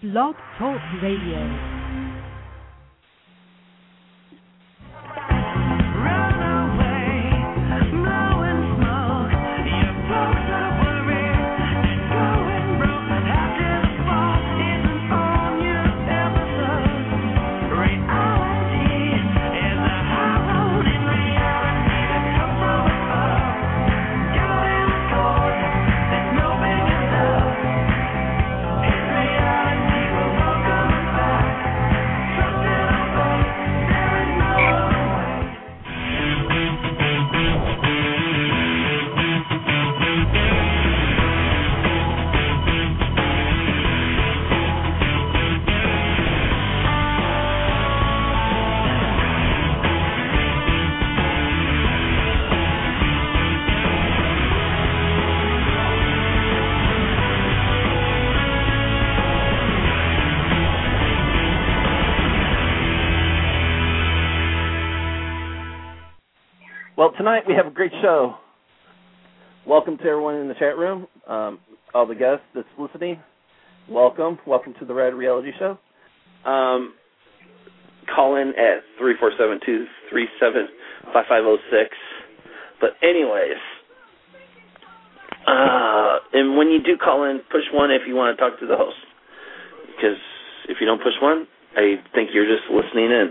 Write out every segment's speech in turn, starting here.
Blog Talk Radio. Well, tonight we have a great show. Welcome to everyone in the chat room, all the guests that's listening. Welcome to the Rad Reality Show. Call in at 347-237-5506. But anyways, and when you do call in, push 1 if you want to talk to the host. Because if you don't push 1, I think you're just listening in.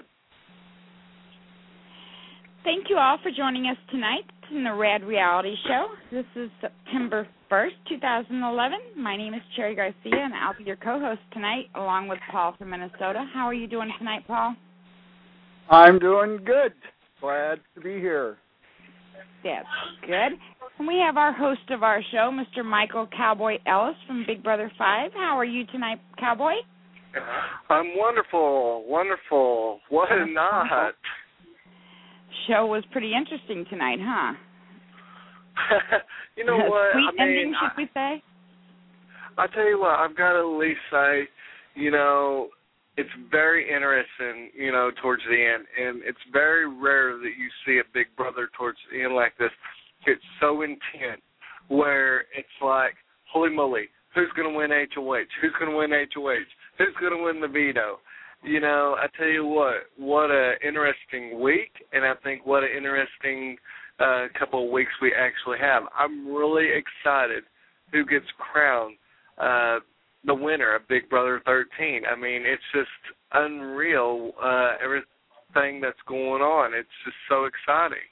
Thank you all for joining us tonight in the Rad Reality Show. This is September 1st, 2011. My name is Cherry Garcia, and I'll be your co-host tonight, along with Paul from Minnesota. How are you doing tonight, Paul? I'm doing good. Glad to be here. That's good. And we have our host of our show, Mr. Michael Cowboy Ellis from Big Brother 5. How are you tonight, Cowboy? I'm wonderful. What a night. Show was pretty interesting tonight, huh? You know what? Sweet ending, should we say? I tell you what, I've got to at least say, it's very interesting, towards the end. And it's very rare that you see a Big Brother towards the end like this. It's so intense where it's like, holy moly, who's going to win HOH? Who's going to win HOH? Who's going to win the veto? I tell you what an interesting week, and I think what an interesting couple of weeks we actually have. I'm really excited who gets crowned the winner of Big Brother 13. I mean, it's just unreal, everything that's going on. It's just so exciting.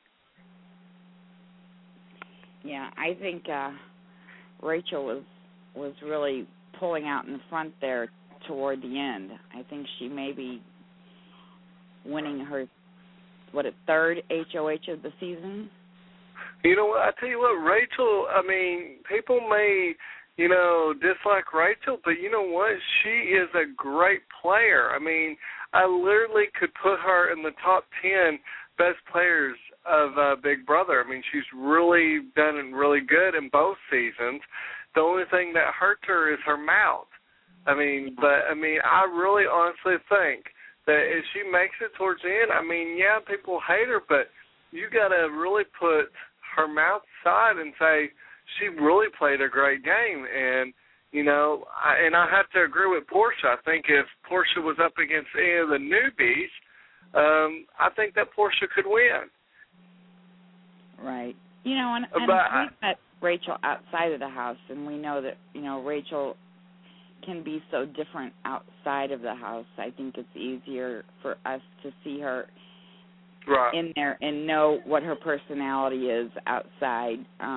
Yeah, I think Rachel was really pulling out in the front there toward the end. I think she may be winning her, third HOH of the season? You know what? I tell you what, Rachel, I mean, people may, dislike Rachel, but you know what? She is a great player. I mean, I literally could put her in the top 10 best players of Big Brother. I mean, she's really done really good in both seasons. The only thing that hurts her is her mouth. I really honestly think that if she makes it towards the end, yeah, people hate her, but you got to really put her mouth aside and say she really played a great game. And, I have to agree with Portia. I think if Portia was up against any of the newbies, I think that Portia could win. Right. And we've met Rachel outside of the house, and we know that, Rachel can be so different outside of the house. I think it's easier for us to see her in there and know what her personality is outside.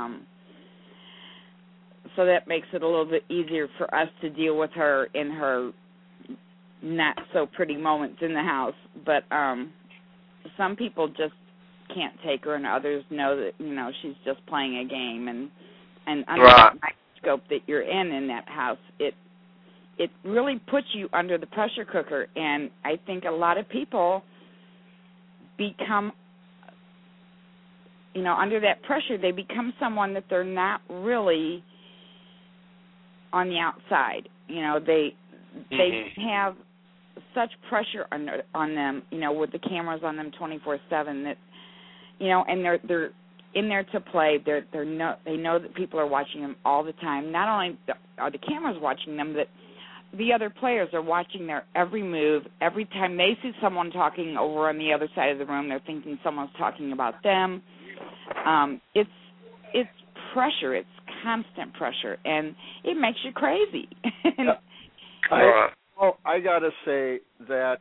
So that makes it a little bit easier for us to deal with her in her not so pretty moments in the house. But some people just can't take her, and others know that, she's just playing a game. And under that microscope that you're in that house, it really puts you under the pressure cooker, and I think a lot of people become, under that pressure, they become someone that they're not really on the outside. They have such pressure on them, with the cameras on them 24/7 that, and they're in there to play. They know that people are watching them all the time. Not only are the cameras watching them, but the other players are watching their every move. Every time they see someone talking over on the other side of the room, they're thinking someone's talking about them. It's pressure. It's constant pressure, and it makes you crazy. I got to say that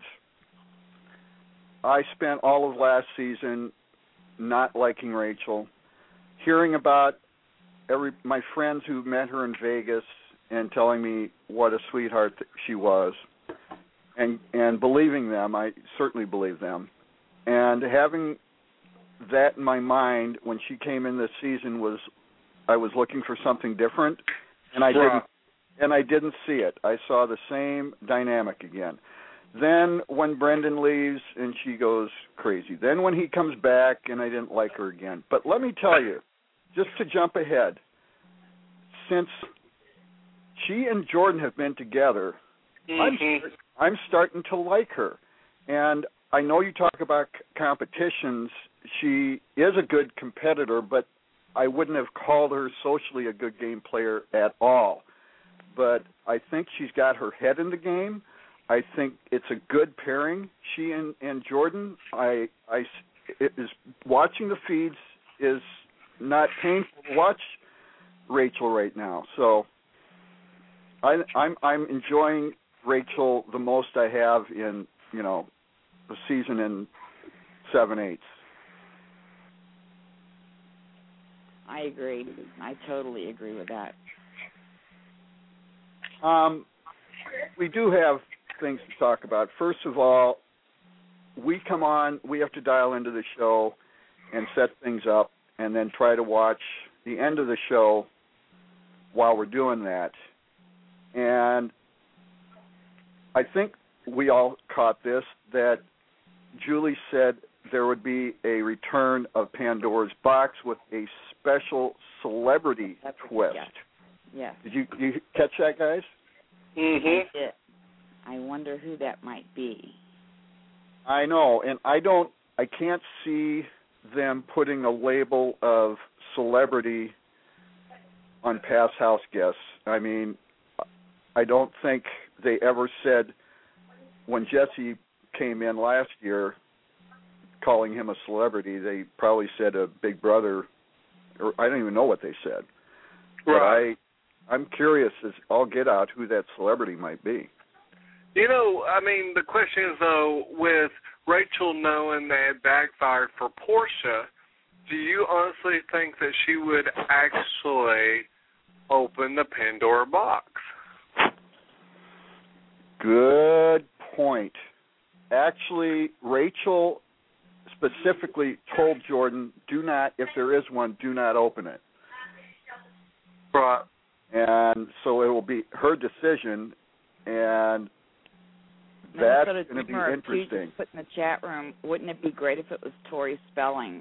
I spent all of last season not liking Rachel, hearing about my friends who met her in Vegas and telling me what a sweetheart she was, and believing them. I certainly believe them. And having that in my mind when she came in this season I was looking for something different, and I didn't see it. I saw the same dynamic again. Then when Brendan leaves and she goes crazy. Then when he comes back and I didn't like her again. But let me tell you, just to jump ahead, since she and Jordan have been together, I'm starting to like her. And I know you talk about competitions. She is a good competitor, but I wouldn't have called her socially a good game player at all. But I think she's got her head in the game. I think it's a good pairing, she and Jordan. Watching the feeds is not painful to watch Rachel right now. So I'm enjoying Rachel the most I have in the season in 7/8. I agree. I totally agree with that. We do have things to talk about. First of all, we have to dial into the show and set things up and then try to watch the end of the show while we're doing that. And I think we all caught this, that Julie said there would be a return of Pandora's Box with a special celebrity twist. Yes. Did you catch that, guys? Mm-hmm. I wonder who that might be. I know, and I can't see them putting a label of celebrity on past house guests. I mean, I don't think they ever said, when Jesse came in last year, calling him a celebrity, they probably said a Big Brother, or I don't even know what they said. Right. But I'm curious as all get out who that celebrity might be. The question is, though, with Rachel knowing that it backfired for Portia, do you honestly think that she would actually open the Pandora box? Good point. Actually, Rachel specifically told Jordan, if there is one, do not open it. Right. And so it will be her decision, and that's going to be interesting. Put in the chat room, wouldn't it be great if it was Tori Spelling?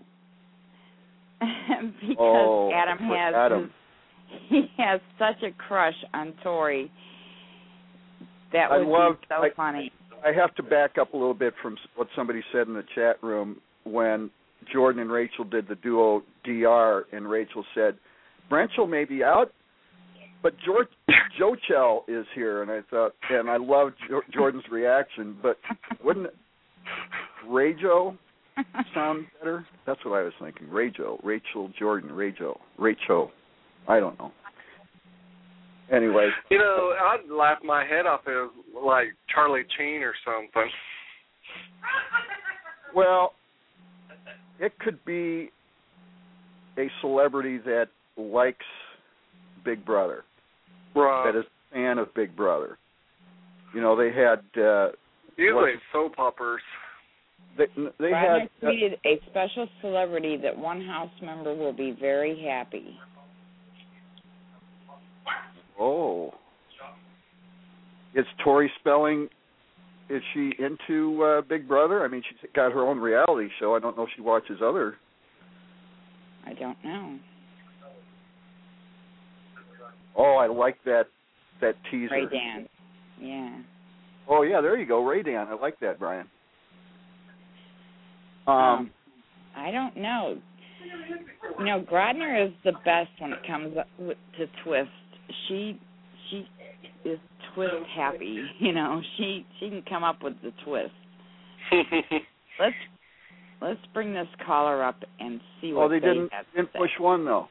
Because Adam has such a crush on Tori. That would be so funny. I have to back up a little bit from what somebody said in the chat room when Jordan and Rachel did the duo DR, and Rachel said, Rachel may be out, but Jochel is here. And I thought, and I loved Jordan's reaction, but wouldn't Rajo sound better? That's what I was thinking. Rachel, Jordan, Rachel. I don't know. Anyway. I'd laugh my head off as like Charlie Sheen or something. Well, it could be a celebrity that likes Big Brother. Right. That is a fan of Big Brother. They had... usually soap operas. They had tweeted a special celebrity that one house member will be very happy. Oh. Is Tori Spelling, is she into Big Brother? I mean, she's got her own reality show. I don't know if she watches other. I don't know. Oh, I like that teaser. Ray Dan. Yeah. Oh, yeah, there you go, Ray Dan. I like that, Brian. I don't know. Grodner is the best when it comes to twist. She is twist happy. You know, she can come up with the twist. Let's bring this caller up and see what they didn't say. push one though.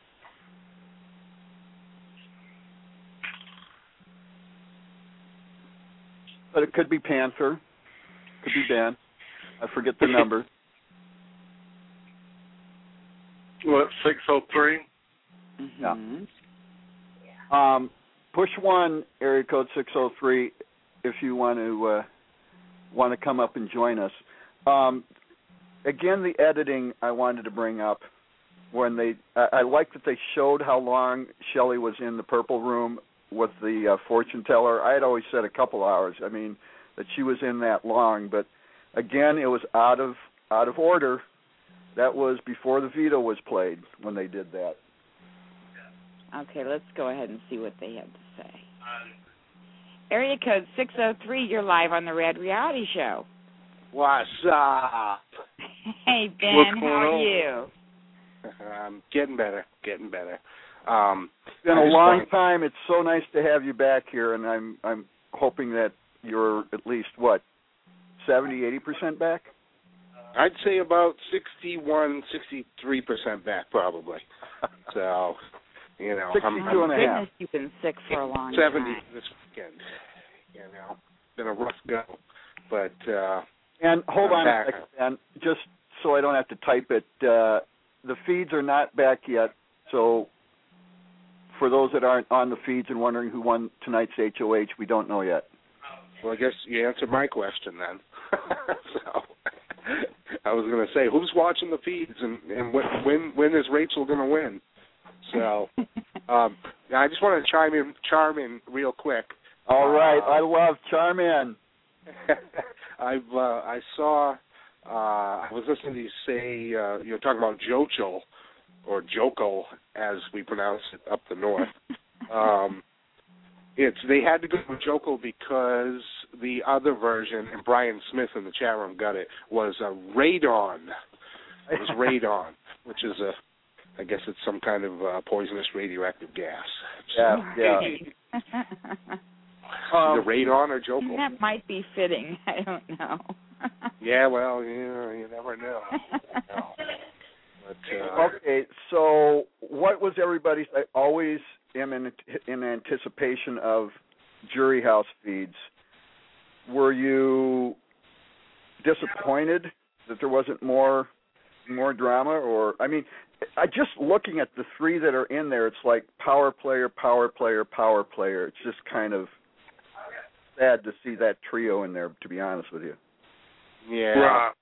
But it could be Panther, could be Ben. I forget the number. What, 603? Mm-hmm. Yeah. Push one, area code 603, if you want to come up and join us. Again, the editing I wanted to bring up when I like that they showed how long Shelley was in the purple room with the fortune teller. I had always said a couple hours. I mean, that she was in that long, but again, it was out of order. That was before the veto was played when they did that. Okay, let's go ahead and see what they had to say. Area code 603, you're live on the Rad Reality Show. What's up? Hey, Ben, What's going how are on? you? Getting better. It's been a long time. It's so nice to have you back here, and I'm hoping that you're at least, 70-80% back? I'd say about 63% back, probably. So, 62 and a half. Goodness, you've been sick for a long 70 time. this weekend. Been a rough go, but and hold on back. a second, and just so I don't have to type it, the feeds are not back yet. So for those that aren't on the feeds and wondering who won tonight's HOH, we don't know yet. Well, I guess you answered my question then. So I was going to say, who's watching the feeds, and when is Rachel going to win? So I just want to chime in real quick. All right, I love Charm In. I was listening to you say you're talking about Jochel, or Joko as we pronounce it up the north. They had to go with Joko because the other version, and Brian Smith in the chat room got it, was radon. It was radon, which is I guess it's some kind of poisonous radioactive gas. Yeah. Either radon or Joko. That might be fitting. I don't know. Yeah, well, you never know. But, okay, so what was everybody's? I always am in anticipation of Jury House feeds. Were you disappointed that there wasn't more drama? Or, I mean, I just looking at the three that are in there, it's like power player, power player, power player. It's just kind of sad to see that trio in there, to be honest with you. yeah. Right.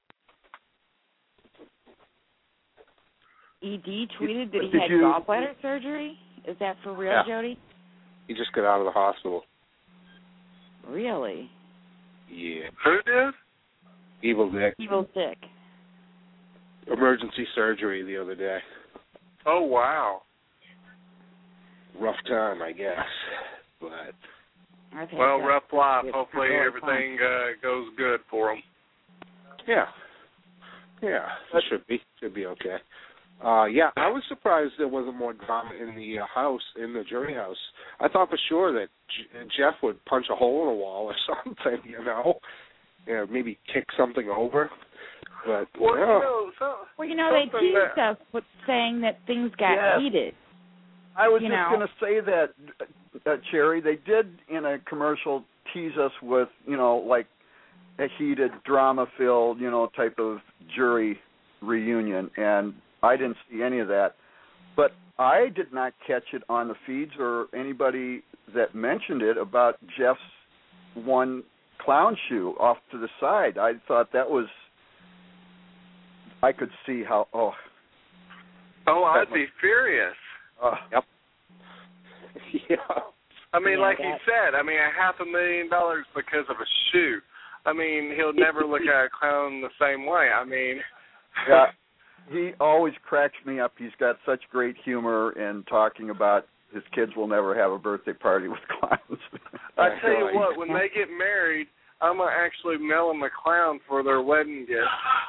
ED tweeted that he Did had you- gallbladder surgery. Is that for real, Yeah. Jody? He just got out of the hospital. Really? Yeah. Who did? Evil Dick. Evil Dick. Emergency surgery the other day. Oh, wow. Rough time, I guess. But I've had Well, that. rough life. It's Hopefully really everything goes good for them. yeah, it should be okay. Yeah, I was surprised there wasn't more drama in the in the jury house. I thought for sure that Jeff would punch a hole in a wall or something, maybe kick something over. But Well, Well, they something teased that- us with saying that things got Yes. heated. I was You just know. going to say that, Cherry. They did in a commercial tease us with, like a heated, drama-filled, type of jury reunion, and I didn't see any of that. But I did not catch it on the feeds or anybody that mentioned it about Jeff's one clown shoe off to the side. I thought that was. I could see how. Oh, I'd be furious. Yep. Yeah. I mean, Yeah, like he said, $500,000 because of a shoe. I mean, he'll never look at a clown the same way. I mean, Yeah, he always cracks me up. He's got such great humor in talking about his kids will never have a birthday party with clowns. I tell you what, when they get married, I'm going to actually mail them a clown for their wedding gift.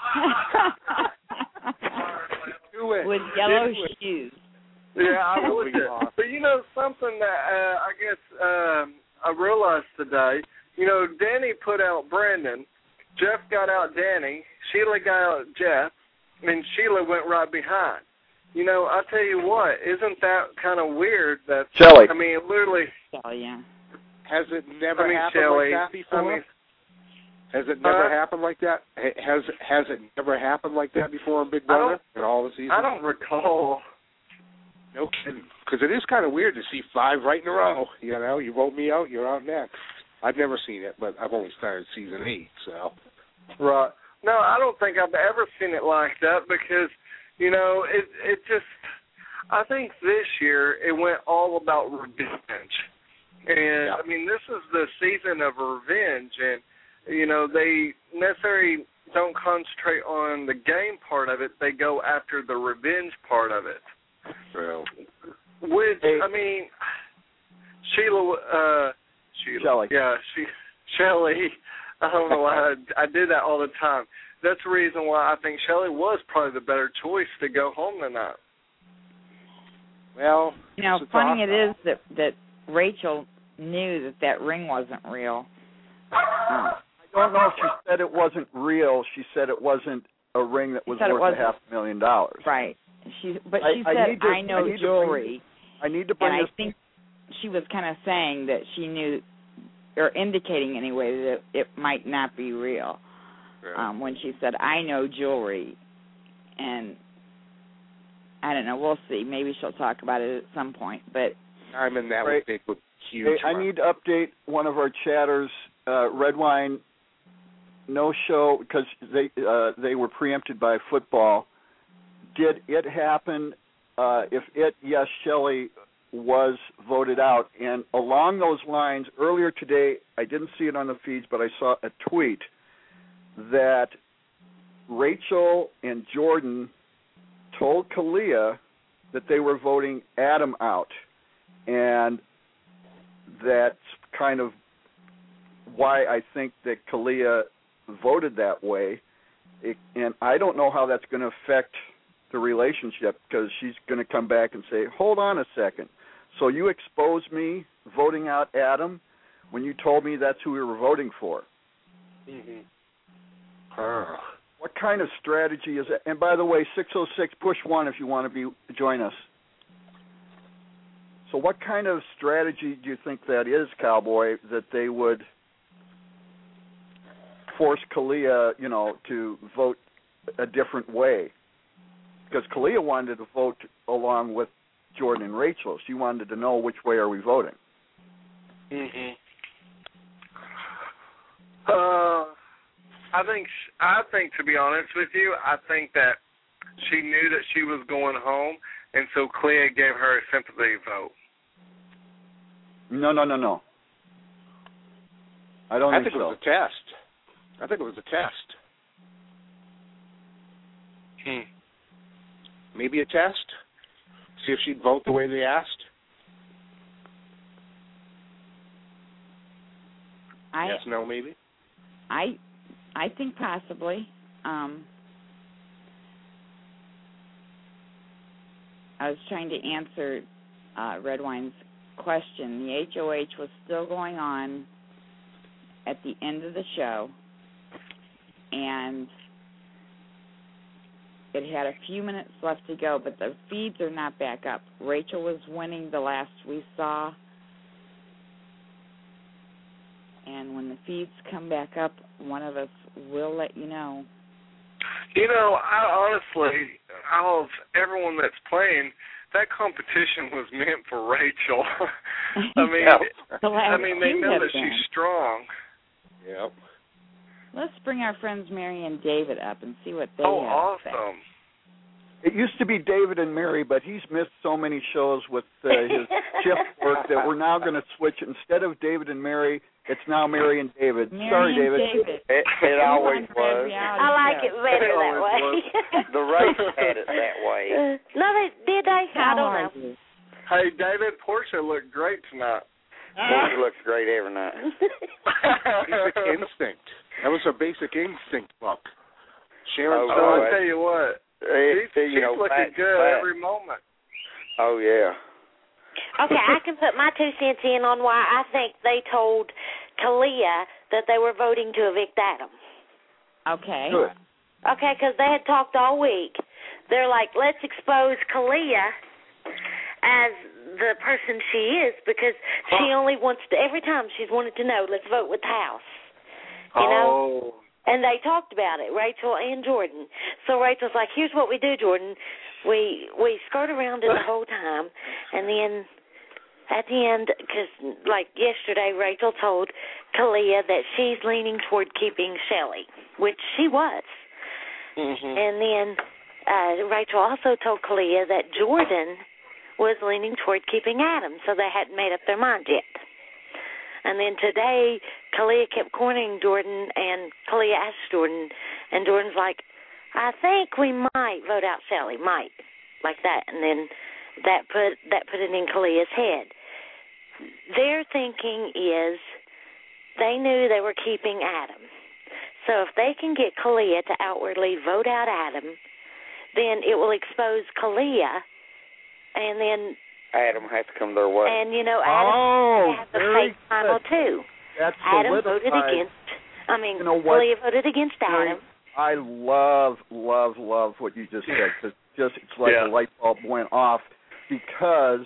With yellow shoes. Yeah, I would. But something that I guess I realized today, Danny put out Brandon, Jeff got out Danny, Sheila got out Jeff, and Sheila went right behind. I tell you what, isn't that kind of weird that, Shelley. I mean, literally. Oh, yeah. Has it never happened Shelley, like that before? Has it never happened like that? Has it never happened like that before in Big Brother in all the seasons? I don't recall. No kidding. Because it is kind of weird to see 5 right in a row. You vote me out, you're out next. I've never seen it, but I've only started season 8, so. Right. No, I don't think I've ever seen it like that because, it just, I think this year it went all about revenge. And, I mean, this is the season of revenge, and, they necessarily don't concentrate on the game part of it. They go after the revenge part of it. Well, which, I mean, Sheila. Shelley. Yeah, Shelley. I don't know why I did that all the time. That's the reason why I think Shelley was probably the better choice to go home tonight. Well, funny it is that Rachel knew that ring wasn't real. I don't know if she said it wasn't real. She said it wasn't a ring that was worth $500,000. Right. She said, I know jewelry. I need to bring and this. I think she was kind of saying that she knew, or indicating anyway, that it might not be real. Right. When she said, I know jewelry. And I don't know. We'll see. Maybe she'll talk about it at some point. But I'm in that with big, huge. Hey, I need to update one of our chatters. Red Wine, no show because they were preempted by football. Did it happen? Yes, Shelley was voted out. And along those lines, earlier today, I didn't see it on the feeds, but I saw a tweet that Rachel and Jordan told Kalia that they were voting Adam out. And that's kind of why I think that Kalia voted that way. And I don't know how that's going to affect the relationship because she's going to come back and say, hold on a second. So you exposed me voting out Adam when you told me that's who we were voting for. Mm-hmm. What kind of strategy is that? And by the way, 606, push 1 if you want to join us. So what kind of strategy do you think that is, Cowboy, that they would force Kalia, to vote a different way? Because Kalia wanted to vote along with Jordan and Rachel. She wanted to know which way are we voting. Mm-hmm. I think, to be honest with you, I think that she knew that she was going home, and so Kalia gave her a sympathy vote. No. I don't think so. It was a test. I think it was a test. Maybe a test? See if she'd vote the way they asked? Yes, no, maybe? I think possibly. I was trying to answer Red Wine's question. The HOH was still going on at the end of the show, and it had a few minutes left to go, but the feeds are not back up. Rachel was winning the last we saw, and when the feeds come back up, one of us will let you know. I honestly, out of everyone that's playing, that competition was meant for Rachel. I mean, they know that she's strong. Yep. Let's bring our friends Mary and David up and see what they have to say. Awesome. It used to be David and Mary, but he's missed so many shows with his shift work that we're now going to switch. Instead of David and Mary, it's now Mary and David. Sorry, David. It always was. I like it better that way. The race had it that way. No, did they? I don't know. Hey, David, Portia looked great tonight. Portia looks great every night. Basic instinct. That was her basic instinct book. Sharon. I'll tell you what. She's looking good every moment. Oh, yeah. Okay, I can put my 2 cents in on why I think they told Kalia that they were voting to evict Adam. Okay. Good. Okay, because they had talked all week. They're like, let's expose Kalia as the person she is, because she only wants to, every time she's wanted to know, let's vote with the House. You know? And they talked about it, Rachel and Jordan. So Rachel's like, here's what we do, Jordan. We skirt around it the whole time, and then at the end, because like yesterday, Rachel told Kalia that she's leaning toward keeping Shelley, which she was. Mm-hmm. And then Rachel also told Kalia that Jordan was leaning toward keeping Adam, so they hadn't made up their mind yet. And then today, Kalia kept cornering Jordan, and Kalia asked Jordan, and Jordan's like, I think we might vote out Shelley, might, like that. And then that put it in Kalia's head. Their thinking is they knew they were keeping Adam. So if they can get Kalia to outwardly vote out Adam, then it will expose Kalia, and then Adam has to come their way. And, you know, Adam has a fake final, too. That's Adam voted against, Kalia voted against Adam. I love what you just said, because it's like a light bulb went off, because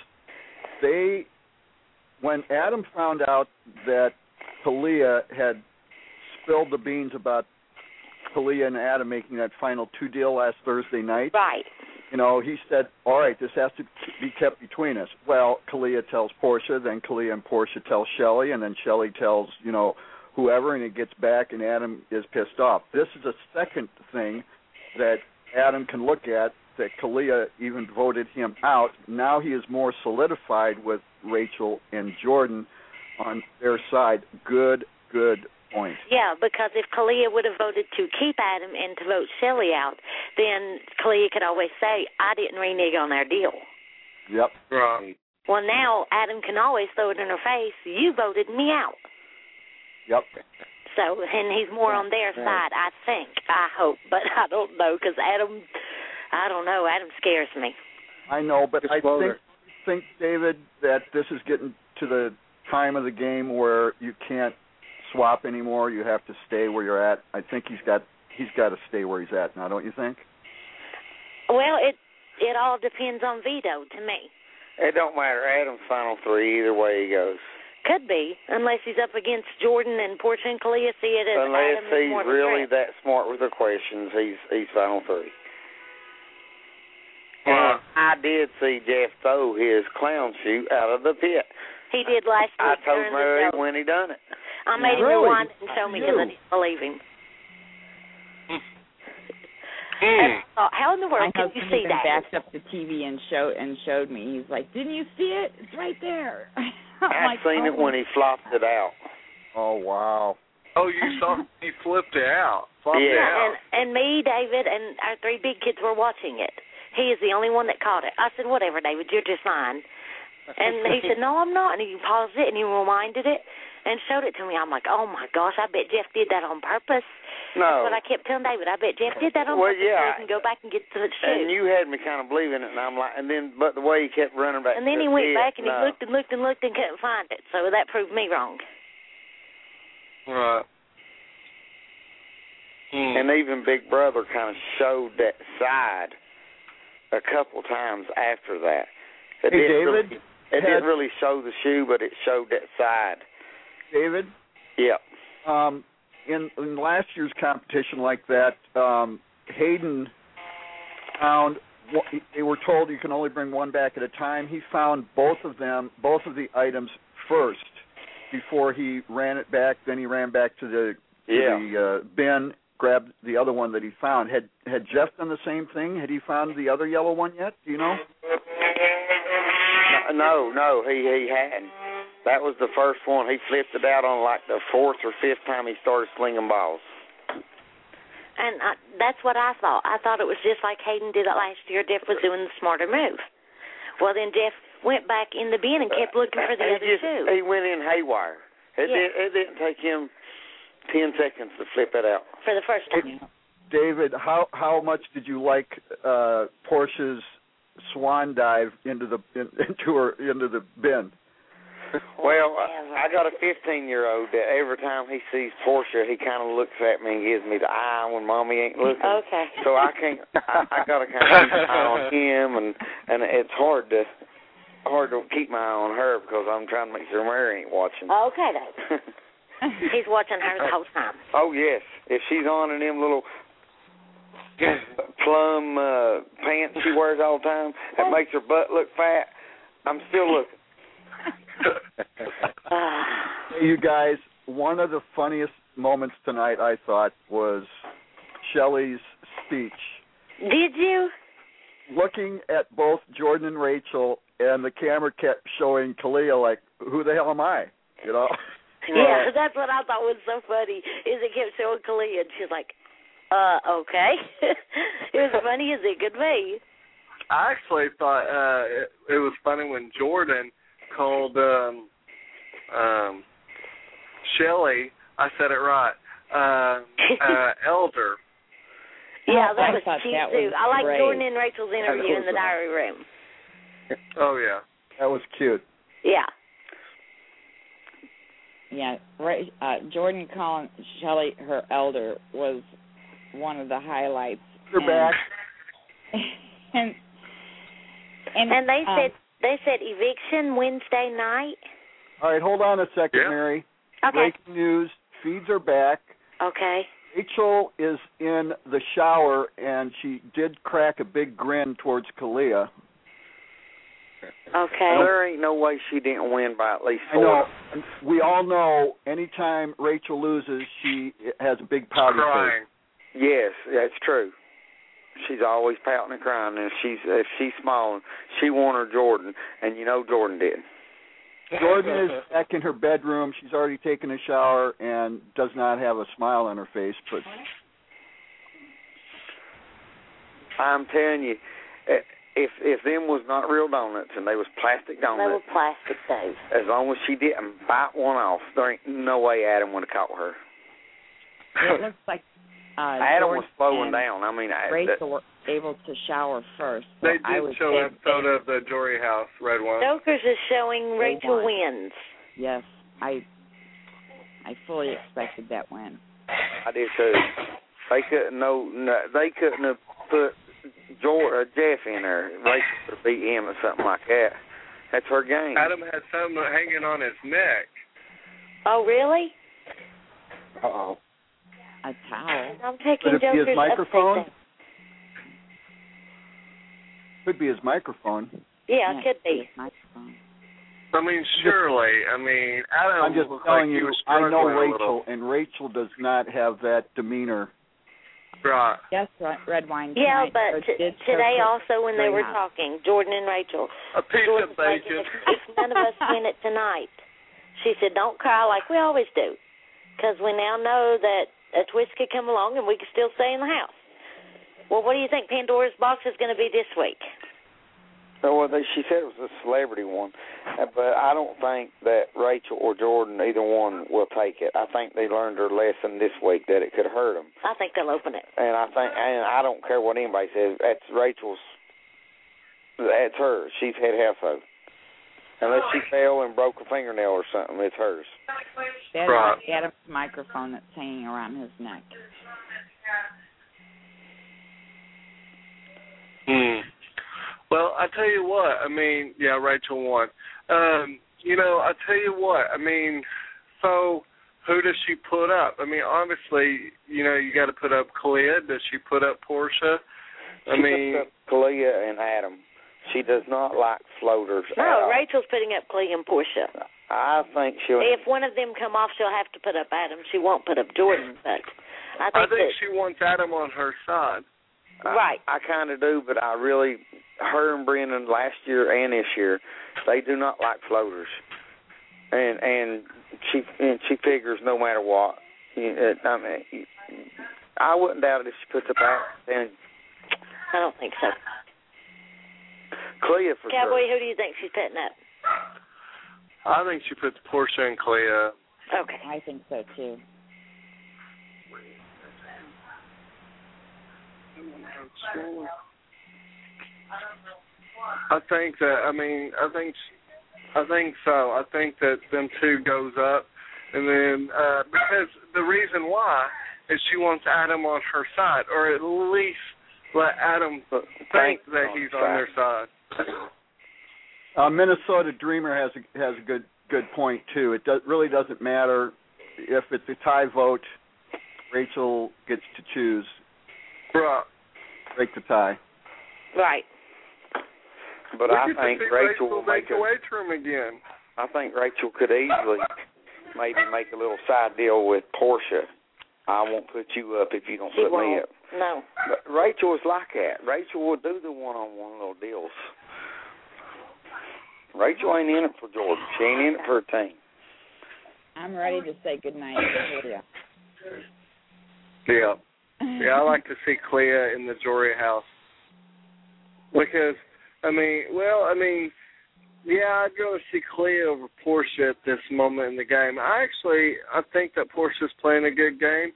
when Adam found out that Kalia had spilled the beans about Kalia and Adam making that final 2 deal last Thursday night, right? You know, he said, all right, this has to be kept between us. Well, Kalia tells Portia, then Kalia and Portia tell Shelley, and then Shelley tells, you know, whoever, and it gets back, and Adam is pissed off. This is a second thing that Adam can look at, that Kalia even voted him out. Now he is more solidified with Rachel and Jordan on their side. Good point. Yeah, because if Kalia would have voted to keep Adam and to vote Shelley out, then Kalia could always say, I didn't renege on our deal. Yep. Right. Well, now Adam can always throw it in her face, you voted me out. Yep. So, and he's more on their side, I think, I hope, but I don't know, because Adam, I don't know, Adam scares me. I know, but I think, David, that this is getting to the time of the game where you can't swap anymore. You have to stay where you're at. I think he's got to stay where he's at now, don't you think? Well, it all depends on Vito to me. It don't matter. Adam's final 3 either way he goes. Could be, unless he's up against Jordan and Portia and Kalia. See it as unless Adam is more he's really that smart with the questions, he's final 3. And I did see Jeff throw his clown chute out of the pit. He did last week. I told Mary when he done it. I made him rewind and show me because I didn't believe him. How in the world can you see that? My husband backed up the TV and showed me. He's like, "Didn't you see it? It's right there." I seen it when he flopped it out. Oh wow! Oh, you saw he flipped it out. And me, David, and our 3 big kids were watching it. He is the only one that caught it. I said, "Whatever, David, you're just fine." And he said, "No, I'm not." And he paused it and he rewinded it and showed it to me. I'm like, "Oh my gosh, I bet Jeff did that on purpose." No. That's what I kept telling David. I bet Jeff did that on purpose. So he can go back and get to the shoe. And you had me kind of believing it, and I'm like, but the way he kept running back. And then he went back and he looked and looked and looked and couldn't find it. So that proved me wrong. Right. And even Big Brother kind of showed that side a couple times after that. It didn't really show the shoe, but it showed that side. David? Yep. In last year's competition like that, Hayden found, they were told you can only bring one back at a time. He found both of the items first before he ran it back. Then he ran back to the bin, grabbed the other one that he found. Had Jeff done the same thing? Had he found the other yellow one yet? Do you know? No, he hadn't. That was the first one. He flipped it out on like the 4th or 5th time he started slinging balls. And that's what I thought. I thought it was just like Hayden did it last year. Jeff was doing the smarter move. Well, then Jeff went back in the bin and kept looking for the other two. He went in haywire. It didn't take him 10 seconds to flip it out. For the first time. David, how much did you like Portia's swan dive into the bin. Well, I got a 15-year-old that every time he sees Portia, he kind of looks at me and gives me the eye when Mommy ain't looking. Okay. So I can't. I got to kind of keep my eye on him, and it's hard to keep my eye on her because I'm trying to make sure Mary ain't watching. Okay, then. He's watching her the whole time. Oh yes, if she's on in them little plum pants she wears all the time that makes her butt look fat, I'm still looking. Hey, you guys, one of the funniest moments tonight, I thought, was Shelley's speech. Did you? Looking at both Jordan and Rachel, and the camera kept showing Kalia like, who the hell am I? You know? Yeah, that's what I thought was so funny, is it kept showing Kalia, and she's like, okay. It was funny as it could be. I actually thought it was funny when Jordan called Shelley, I said it right, elder. Yeah, that was cute, too. I like great. Jordan and Rachel's interview in the diary room. Oh, yeah. That was cute. Yeah. Yeah, Jordan calling Shelley her elder was one of the highlights. You're back. and they said eviction Wednesday night. All right, hold on a second, Yeah. Mary. Okay. Breaking news: feeds are back. Okay. Rachel is in the shower, and she did crack a big grin towards Kalia. Okay. There ain't no way she didn't win by at least 4. I know. We all know anytime Rachel loses, she has a big pouty Crying. face. Yes, that's true. She's always pouting and crying, and if she's smiling, she won her Jordan, and you know Jordan did. Jordan is back in her bedroom. She's already taken a shower and does not have a smile on her face. But I'm telling you, if them was not real donuts and they was plastic donuts, They were plastic, though. as long as she didn't bite one off, there ain't no way Adam would have caught her. it looks like Adam was Jordan slowing and down. I mean, Rachel were able to shower first. So They I did would show say an episode of the Jory House, Red One. Stokers is showing Rachel won. wins. Yes, I fully expected that win. I did too. They couldn't have put Jeff in there. Rachel could have beat him or something like that. That's her game. Adam had something hanging on his neck. Oh, really? Uh-oh. A towel. I'm taking could it be his Joker's microphone? upside Could be his microphone. down. Yeah, it could be. Microphone. I mean, surely. I mean, Adam I'm just looked telling like he you, was I know struggling a Rachel, little. and Rachel does not have that demeanor. Right. Yes, red wine. Yeah, tonight. but today also when they were talking, Jordan and Rachel, A piece Jordan of was like, bacon. if none of us win it tonight, she said, don't cry like we always do, because we now know that a twist could come along and we could still stay in the house. Well, what do you think Pandora's box is going to be this week? Well, she said it was a celebrity one, but I don't think that Rachel or Jordan, either one, will take it. I think they learned their lesson this week that it could hurt them. I think they'll open it. And I don't care what anybody says. That's Rachel's. That's hers. She's head half. Unless she fell and broke a fingernail or something, it's hers. That's Right. Adam's microphone that's hanging around his neck. Well, I tell you what. I mean, yeah, Rachel won. I tell you what. I mean, so who does she put up? I mean, obviously, you got to put up Kalia. Does she put up Portia? She puts up Kalia and Adam. She does not like floaters. No, Rachel's putting up Clea and Portia. I think she'll. If one of them come off, she'll have to put up Adam. She won't put up Jordan, but I I think think she wants Adam on her side. Right. I kind of do, but I really, her and Brendan last year and this year, they do not like floaters, and she figures no matter what. I wouldn't doubt it if she puts up Adam. I don't think so. Clea for Cowboy, sure. who do you think she's putting up? I think she puts Portia and Clea. Okay. I think so too. I think so. I think that them two goes up, and then because the reason why is she wants Adam on her side, or at least let Adam think that he's on their side. Minnesota Dreamer has a good point too. It really doesn't matter if it's a tie vote. Rachel gets to choose. Right. Break the tie. Right. But I think Rachel will make the weight room again. I think Rachel could easily maybe make a little side deal with Portia. I won't put you up if you don't put me up. No. But Rachel is like that. Rachel will do the one-on-one little deals. Rachel ain't in it for Jordan. She ain't in it for her team. I'm ready to say goodnight to Clea. Yeah. Yeah, I like to see Clea in the Jory house. Because, yeah, I'd rather see Clea over Portia at this moment in the game. I think that Portia's playing a good game.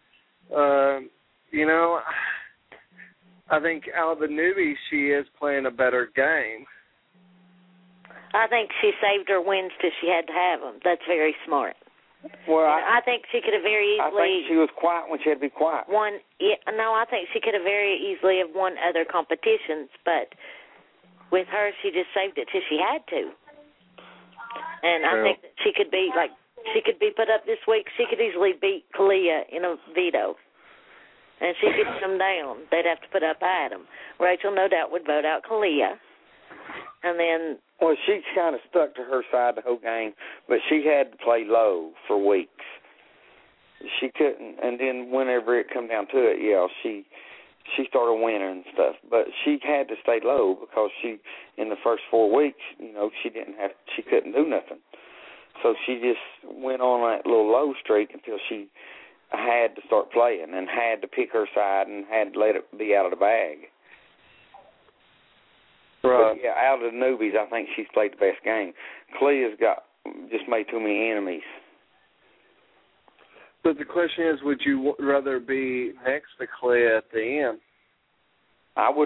I think out of the newbies, she is playing a better game. I think she saved her wins till she had to have them. That's very smart. Well, I think she could have very easily. I think she was quiet when she had to be quiet. I think she could have very easily have won other competitions, but with her, she just saved it till she had to. And I think that she could be put up this week. She could easily beat Clea in a veto, and she could come down. They'd have to put up Adam. Rachel, no doubt, would vote out Clea, and then. Well, she kind of stuck to her side the whole game, but she had to play low for weeks. She couldn't, and then whenever it come down to it, she started winning and stuff. But she had to stay low because in the first 4 weeks, she couldn't do nothing. So she just went on that little low streak until she had to start playing and had to pick her side and had to let it be out of the bag. Right. But out of the newbies, I think she's played the best game. Clea's just made too many enemies. But the question is, would you rather be next to Clea at the end? I would.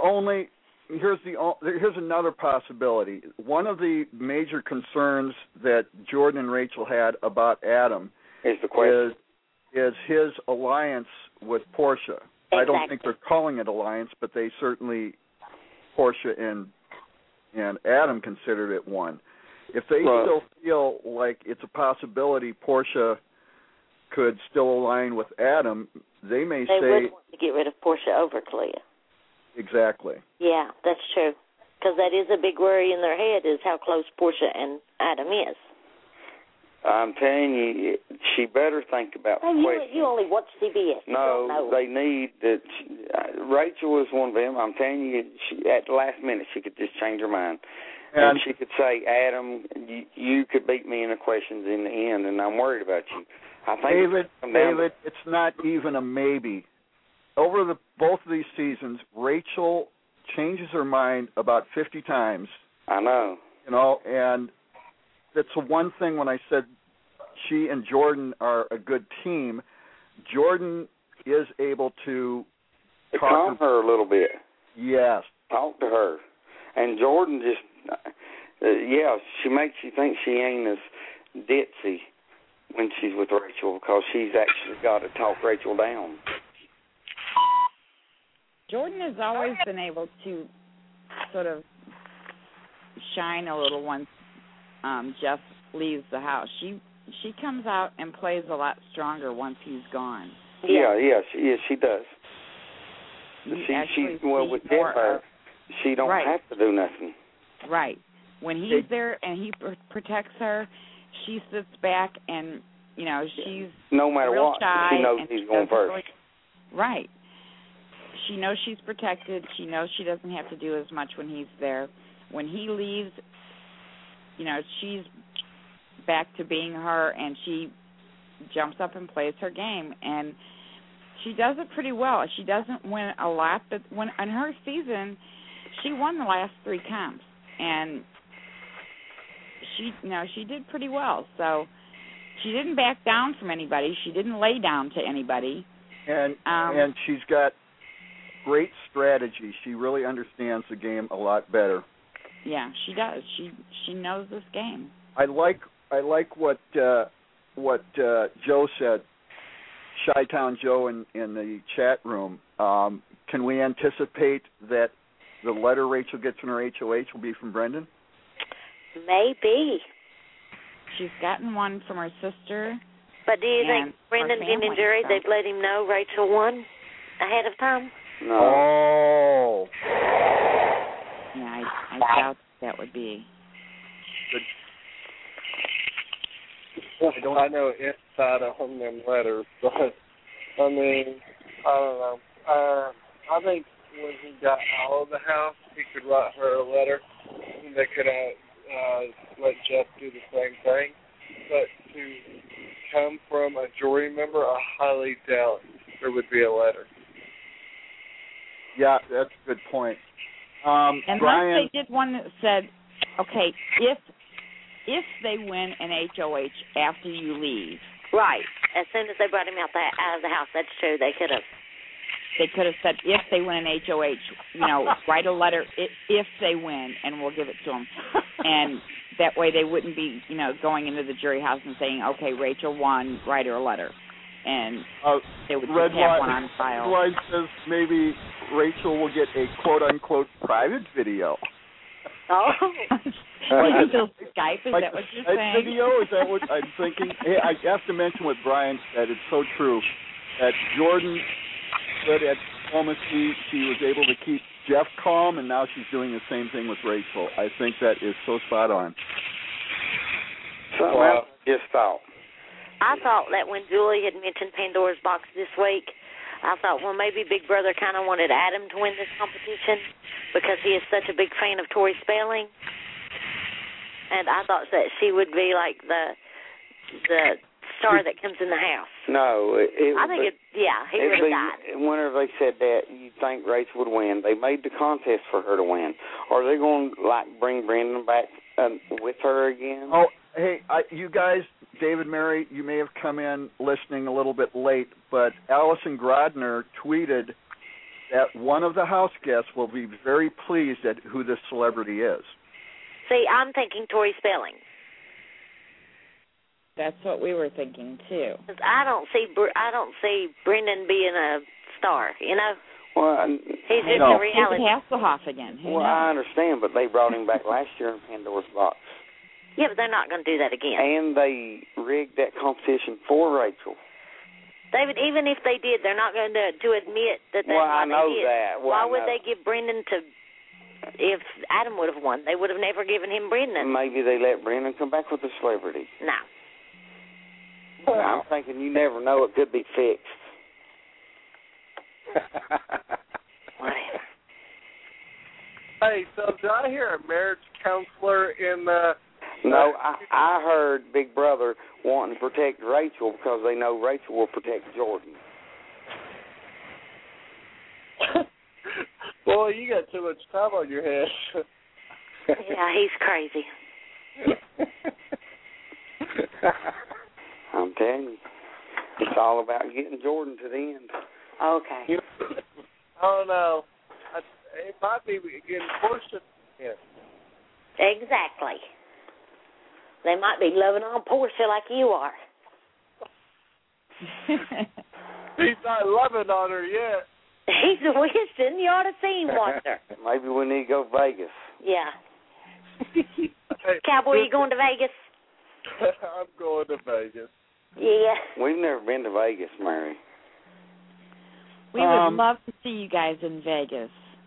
Here's another possibility. One of the major concerns that Jordan and Rachel had about Adam is his alliance with Portia. Exactly. I don't think they're calling it alliance, but they certainly. Portia and Adam considered it one. If they still feel like it's a possibility Portia could still align with Adam, they may say... They would want to get rid of Portia over Clea. Exactly. Yeah, that's true. Because that is a big worry in their head is how close Portia and Adam is. I'm telling you, she better think about the question. You only watch CBS. No, they need that. Rachel is one of them. I'm telling you, at the last minute, she could just change her mind. And she could say, Adam, you could beat me in the questions in the end, and I'm worried about you. I think David, it's not even a maybe. Over both of these seasons, Rachel changes her mind about 50 times. I know. And that's the one thing when I said she and Jordan are a good team. Jordan is able to calm her a little bit. Yes. Talk to her. And Jordan just, she makes you think she ain't as ditzy when she's with Rachel because she's actually got to talk Rachel down. Jordan has always been able to sort of shine a little once Jeff leaves the house. She comes out and plays a lot stronger once he's gone. She does. With Jeff, she don't have to do nothing. Right. When he's there and he protects her, she sits back and she's no matter real what, shy she knows he's going first. Right. She knows she's protected. She knows she doesn't have to do as much when he's there. When he leaves, she's back to being her, and she jumps up and plays her game, and she does it pretty well. She doesn't win a lot, but in her season, she won the last 3 comps, and she did pretty well. So she didn't back down from anybody. She didn't lay down to anybody. And she's got great strategy. She really understands the game a lot better. Yeah, she does. She knows this game. I like what Joe said, Chi-Town Joe in the chat room. Can we anticipate that the letter Rachel gets in her HOH will be from Brendan? Maybe. She's gotten one from her sister. But do you think Brendan getting in jury, they'd let him know Rachel won ahead of time? No. Oh. Yeah, I doubt that would be. I know inside on them letters, but I mean, I don't know. I think when he got out of the house, he could write her a letter, and they could let Jeff do the same thing. But to come from a jury member, I highly doubt there would be a letter. Yeah, that's a good point. Unless Brian, they did one that said, okay, if they win an HOH after you leave. Right. As soon as they brought him out of the house, that's true. They could have said, if they win an HOH, write a letter if they win, and we'll give it to them. And that way they wouldn't be, going into the jury house and saying, okay, Rachel won, write her a letter. And they would just have one on file. Red Light says maybe Rachel will get a quote-unquote private video. Oh. Skype, is that what you're saying? Video, is that what I'm thinking? Hey, I have to mention what Brian said. It's so true. That Jordan good at diplomacy. She was able to keep Jeff calm, and now she's doing the same thing with Rachel. I think that is so spot on. Something else I just thought. I thought that when Julie had mentioned Pandora's Box this week, I thought, well, maybe Big Brother kind of wanted Adam to win this competition because he is such a big fan of Tori Spelling. And I thought that she would be like the star that comes in the house. No, he would have died. Whenever they said that, you'd think Rachel would win. They made the contest for her to win. Are they going to bring Brendan back with her again? Oh, hey, you guys, David, Mary, you may have come in listening a little bit late, but Allison Grodner tweeted that one of the house guests will be very pleased at who this celebrity is. See, I'm thinking Tori Spelling. That's what we were thinking too. 'Cause I don't see Brendan being a star. Well, he's just a reality. David Hasselhoff again. Well, I understand, but they brought him back last year in Pandora's Box. Yeah, but they're not going to do that again. And they rigged that competition for Rachel. David, even if they did, they're not going to admit that that's what they did. I know that. Why would they give Brendan to? If Adam would have won, they would have never given him Brendan. Maybe they let Brendan come back with a celebrity. No. I'm thinking you never know. It could be fixed. Whatever. Hey, so did I hear a marriage counselor in the... No, I heard Big Brother wanting to protect Rachel because they know Rachel will protect Jordan. Boy, you got too much time on your hands. Yeah, he's crazy. I'm telling you, it's all about getting Jordan to the end. Okay. I don't know. It might be getting pushed to the end. Exactly. They might be loving on Portia like you are. He's not loving on her yet. He's wishing you ought to see him watch her. Maybe we need to go to Vegas. Yeah. Hey, Cowboy, you going to Vegas? I'm going to Vegas. Yeah. We've never been to Vegas, Mary. We would love to see you guys in Vegas.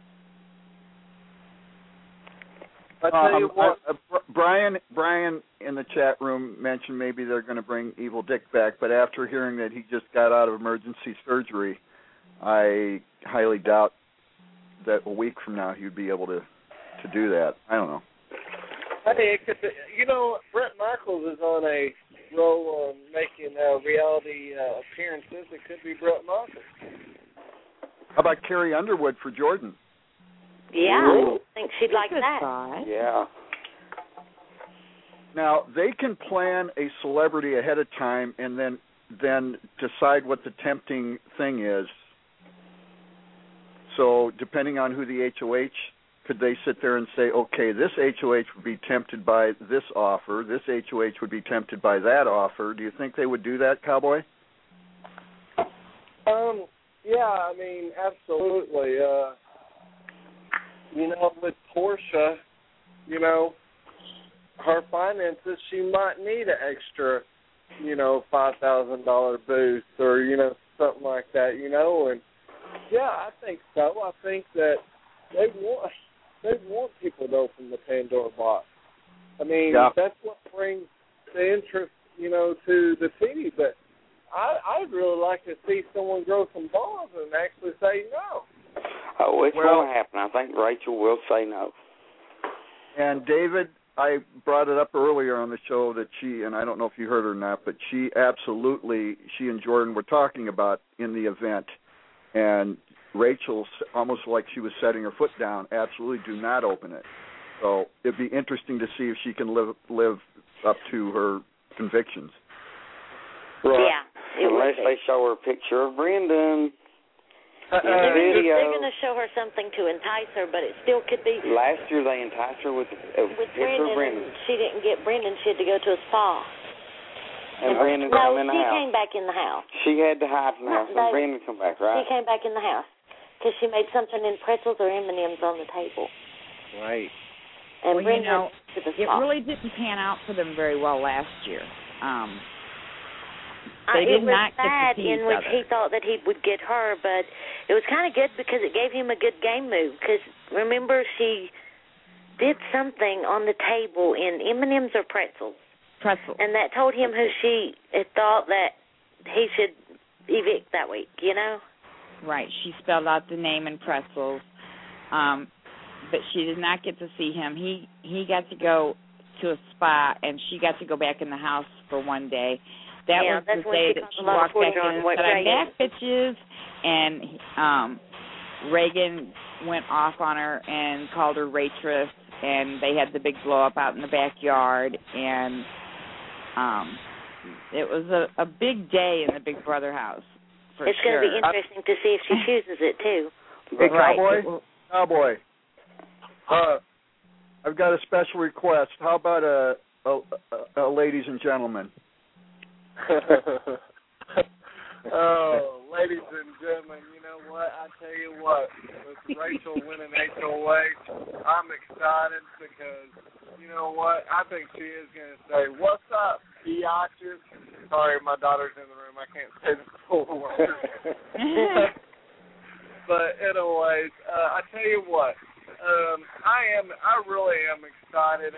I tell you what. Brian in the chat room mentioned maybe they're going to bring Evil Dick back, but after hearing that he just got out of emergency surgery, I highly doubt that a week from now he'd be able to do that. I don't know. Hey, it could be, Bret Michaels is on a roll on making reality appearances. It could be Bret Michaels. How about Carrie Underwood for Jordan? Yeah, I think she'd like that. Yeah. Now, they can plan a celebrity ahead of time and then decide what the tempting thing is. So depending on who the HOH could they sit there and say, okay, this HOH would be tempted by this offer, this HOH would be tempted by that offer? Do you think they would do that, Cowboy? Yeah, I mean, absolutely. You know, with Portia, you know, her finances, she might need an extra, you know, $5,000 boost or, you know, something like that, you know. And, yeah, I think so. I think that they want people to open the Pandora box. I mean, that's what brings the interest, you know, to the city. But I'd really like to see someone grow some balls and actually say no. Oh, it's going to happen. I think Rachel will say no. And David, I brought it up earlier on the show that she, and I don't know if you heard her or not, but she and Jordan were talking about in the event, and Rachel, almost like she was setting her foot down, absolutely do not open it. So it'd be interesting to see if she can live up to her convictions. Right. Yeah. Unless they show her a picture of Brendan. They're going to show her something to entice her, but it still could be. Last year they enticed her with Brendan. She didn't get Brendan. She had to go to a spa. And Brendan came in the house. No, she came back in the house. She had to hide from the house, and Brendan come back, right? She came back in the house because she made something in pretzels or M&Ms on the table. Right. And well, Brendan you know, to the it spa. really didn't pan out for them very well last year. They it did was not sad get to see in each which other. he thought that he would get her, but it was kind of good because it gave him a good game move. Because remember, she did something on the table in M&Ms or pretzels. Pretzels. And that told him who she had thought that he should evict that week, you know? Right. She spelled out the name in pretzels, but she did not get to see him. He got to go to a spa, and she got to go back in the house for one day. That was the day that she walked back in and said, I'm back, bitches. And Reagan went off on her and called her waitress, and they had the big blow-up out in the backyard. And it was a big day in the Big Brother house, for It's sure. going to be interesting to see if she chooses it, too. Hey, right. Cowboy. I've got a special request. How about a ladies and gentlemen? Oh, ladies and gentlemen, you know what? I tell you what, with Rachel winning HOH, I'm excited because, you know what? I think she is going to say, what's up, biatches? Sorry, my daughter's in the room. I can't say the full word. But anyways, I tell you what, I really am excited.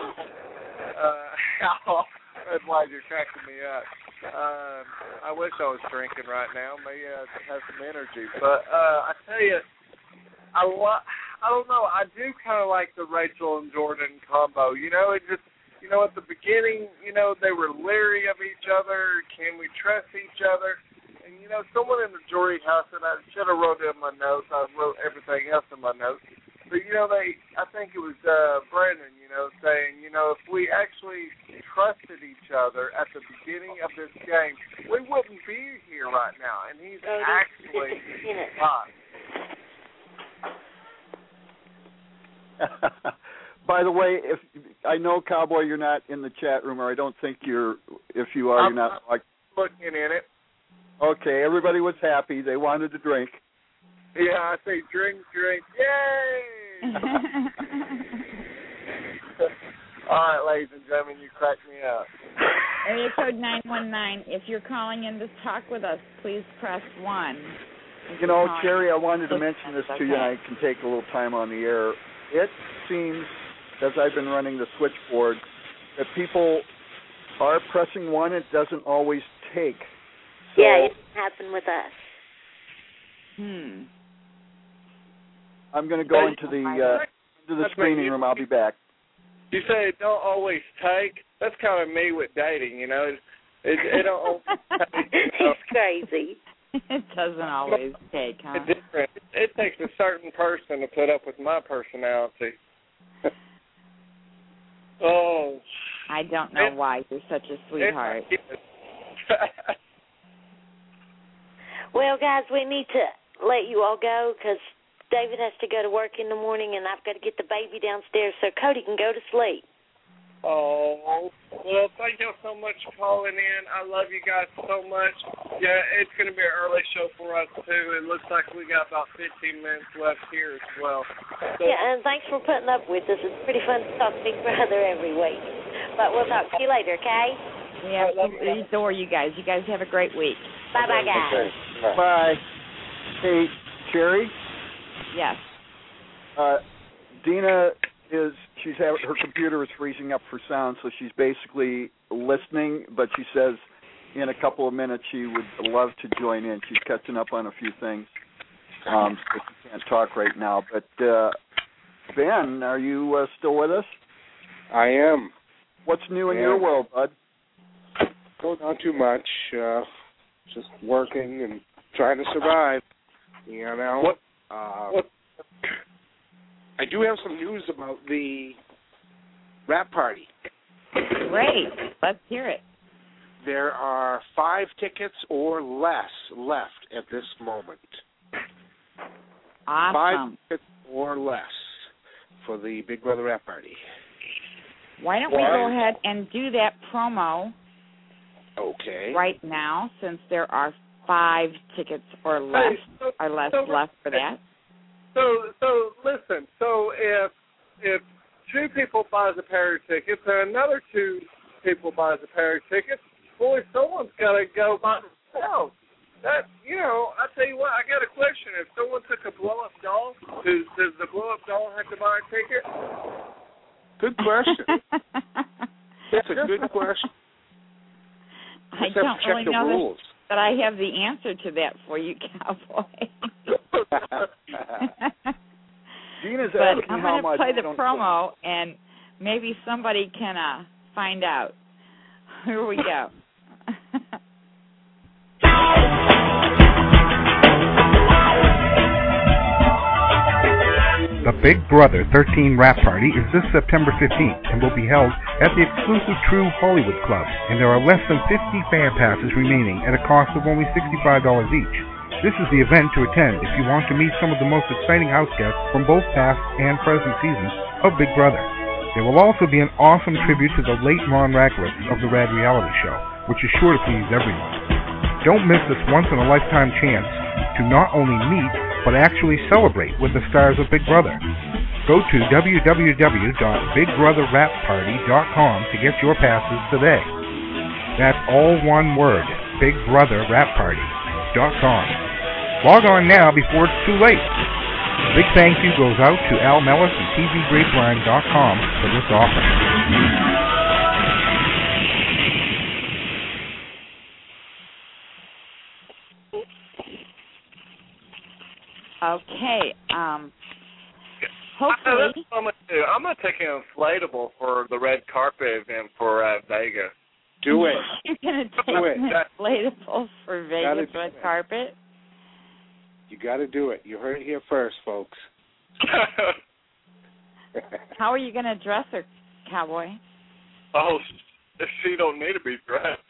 That's why you're cracking me up. I wish I was drinking right now. Maybe I have some energy. But I tell you, I don't know. I do kind of like the Rachel and Jordan combo. You know, it just, you know, at the beginning, you know, they were leery of each other. Can we trust each other? And, you know, someone in the jury house, and I should have wrote it in my notes. I wrote everything else in my notes. But, you know, I think it was Brandon, you know, saying, you know, if we actually trusted each other at the beginning of this game, we wouldn't be here right now. And he's actually hot. By the way, if I know, Cowboy, you're not in the chat room, or I don't think you're. If you are, you're not. Like, looking in it. Okay, everybody was happy. They wanted to drink. Yeah, I say drink, yay! All right, ladies and gentlemen, you cracked me up. Area code 919. If you're calling in to talk with us, please press 1. You know, Cherry, I wanted to mention this to you, and I can take a little time on the air. It seems, as I've been running the switchboard, that people are pressing 1. It doesn't always take. So, yeah, it happened with us. I'm going to go into the screening room. I'll be back. You say it don't always take. That's kind of me with dating, you know. It don't always take. It's crazy. It doesn't always take, huh? It's different. It takes a certain person to put up with my personality. Oh. I don't know why you're such a sweetheart. Well, guys, we need to let you all go because David has to go to work in the morning, and I've got to get the baby downstairs so Cody can go to sleep. Oh, well, thank you so much for calling in. I love you guys so much. Yeah, it's going to be an early show for us, too. It looks like we got about 15 minutes left here as well. So, yeah, and thanks for putting up with us. It's pretty fun to talk Big Brother every week. But we'll talk to you later, okay? Yeah, we adore you guys. You guys have a great week. Bye-bye, guys. Okay. Bye. Hey, Sherry? Yes. Dina her computer is freezing up for sound, so she's basically listening, but she says in a couple of minutes she would love to join in. She's catching up on a few things, so she can't talk right now. But, Ben, are you still with us? I am. What's new in your world, bud? Oh, not too much. Just working and trying to survive, you know. What? I do have some news about the rap party. Great. Let's hear it. There are 5 tickets or less left at this moment. Awesome. 5 tickets or less for the Big Brother rap party. Why don't we go ahead and do that promo right now, since there are 5 tickets or less left for that? So listen. So if 2 people buys a pair of tickets and another 2 people buys a pair of tickets, boy, someone's got to go by themselves. That, I tell you what, I got a question. If someone took a blow-up doll, does the blow-up doll have to buy a ticket? Good question. That's a good question. I don't really know that I have the answer to that for you, Cowboy. Gina's but asking I'm how going much. to play the promo, and maybe somebody can find out. Here we go. The Big Brother 13 Rap Party is this September 15th and will be held at the exclusive True Hollywood Club, and there are less than 50 fan passes remaining at a cost of only $65 each. This is the event to attend if you want to meet some of the most exciting house guests from both past and present seasons of Big Brother. There will also be an awesome tribute to the late Ron Racklitz of the Rad Reality Show, which is sure to please everyone. Don't miss this once-in-a-lifetime chance to not only meet, but actually celebrate with the stars of Big Brother. Go to www.bigbrotherrapparty.com to get your passes today. That's all one word, bigbrotherrapparty.com. Log on now before it's too late. A big thank you goes out to Al Mellis and TVGrapeline.com for this offer. Okay. Hopefully. That's what I'm going to do. I'm going to take an inflatable for the red carpet event for Vegas. Do it. You're going to take an inflatable for Vegas red carpet? You got to do it. You heard it here first, folks. How are you going to dress her, Cowboy? Oh, she don't need to be dressed.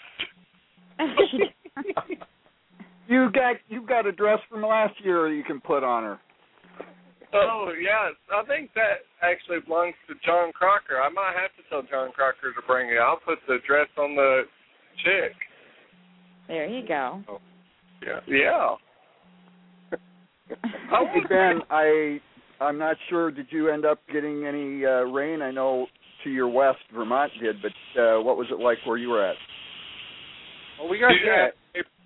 You've got a dress from last year you can put on her. Oh, yes. I think that actually belongs to John Crocker. I might have to tell John Crocker to bring it. I'll put the dress on the chick. There you go. Oh. Yeah. Hey, Ben, I'm not sure, did you end up getting any rain? I know to your west, Vermont did, but what was it like where you were at? Well, we got hit.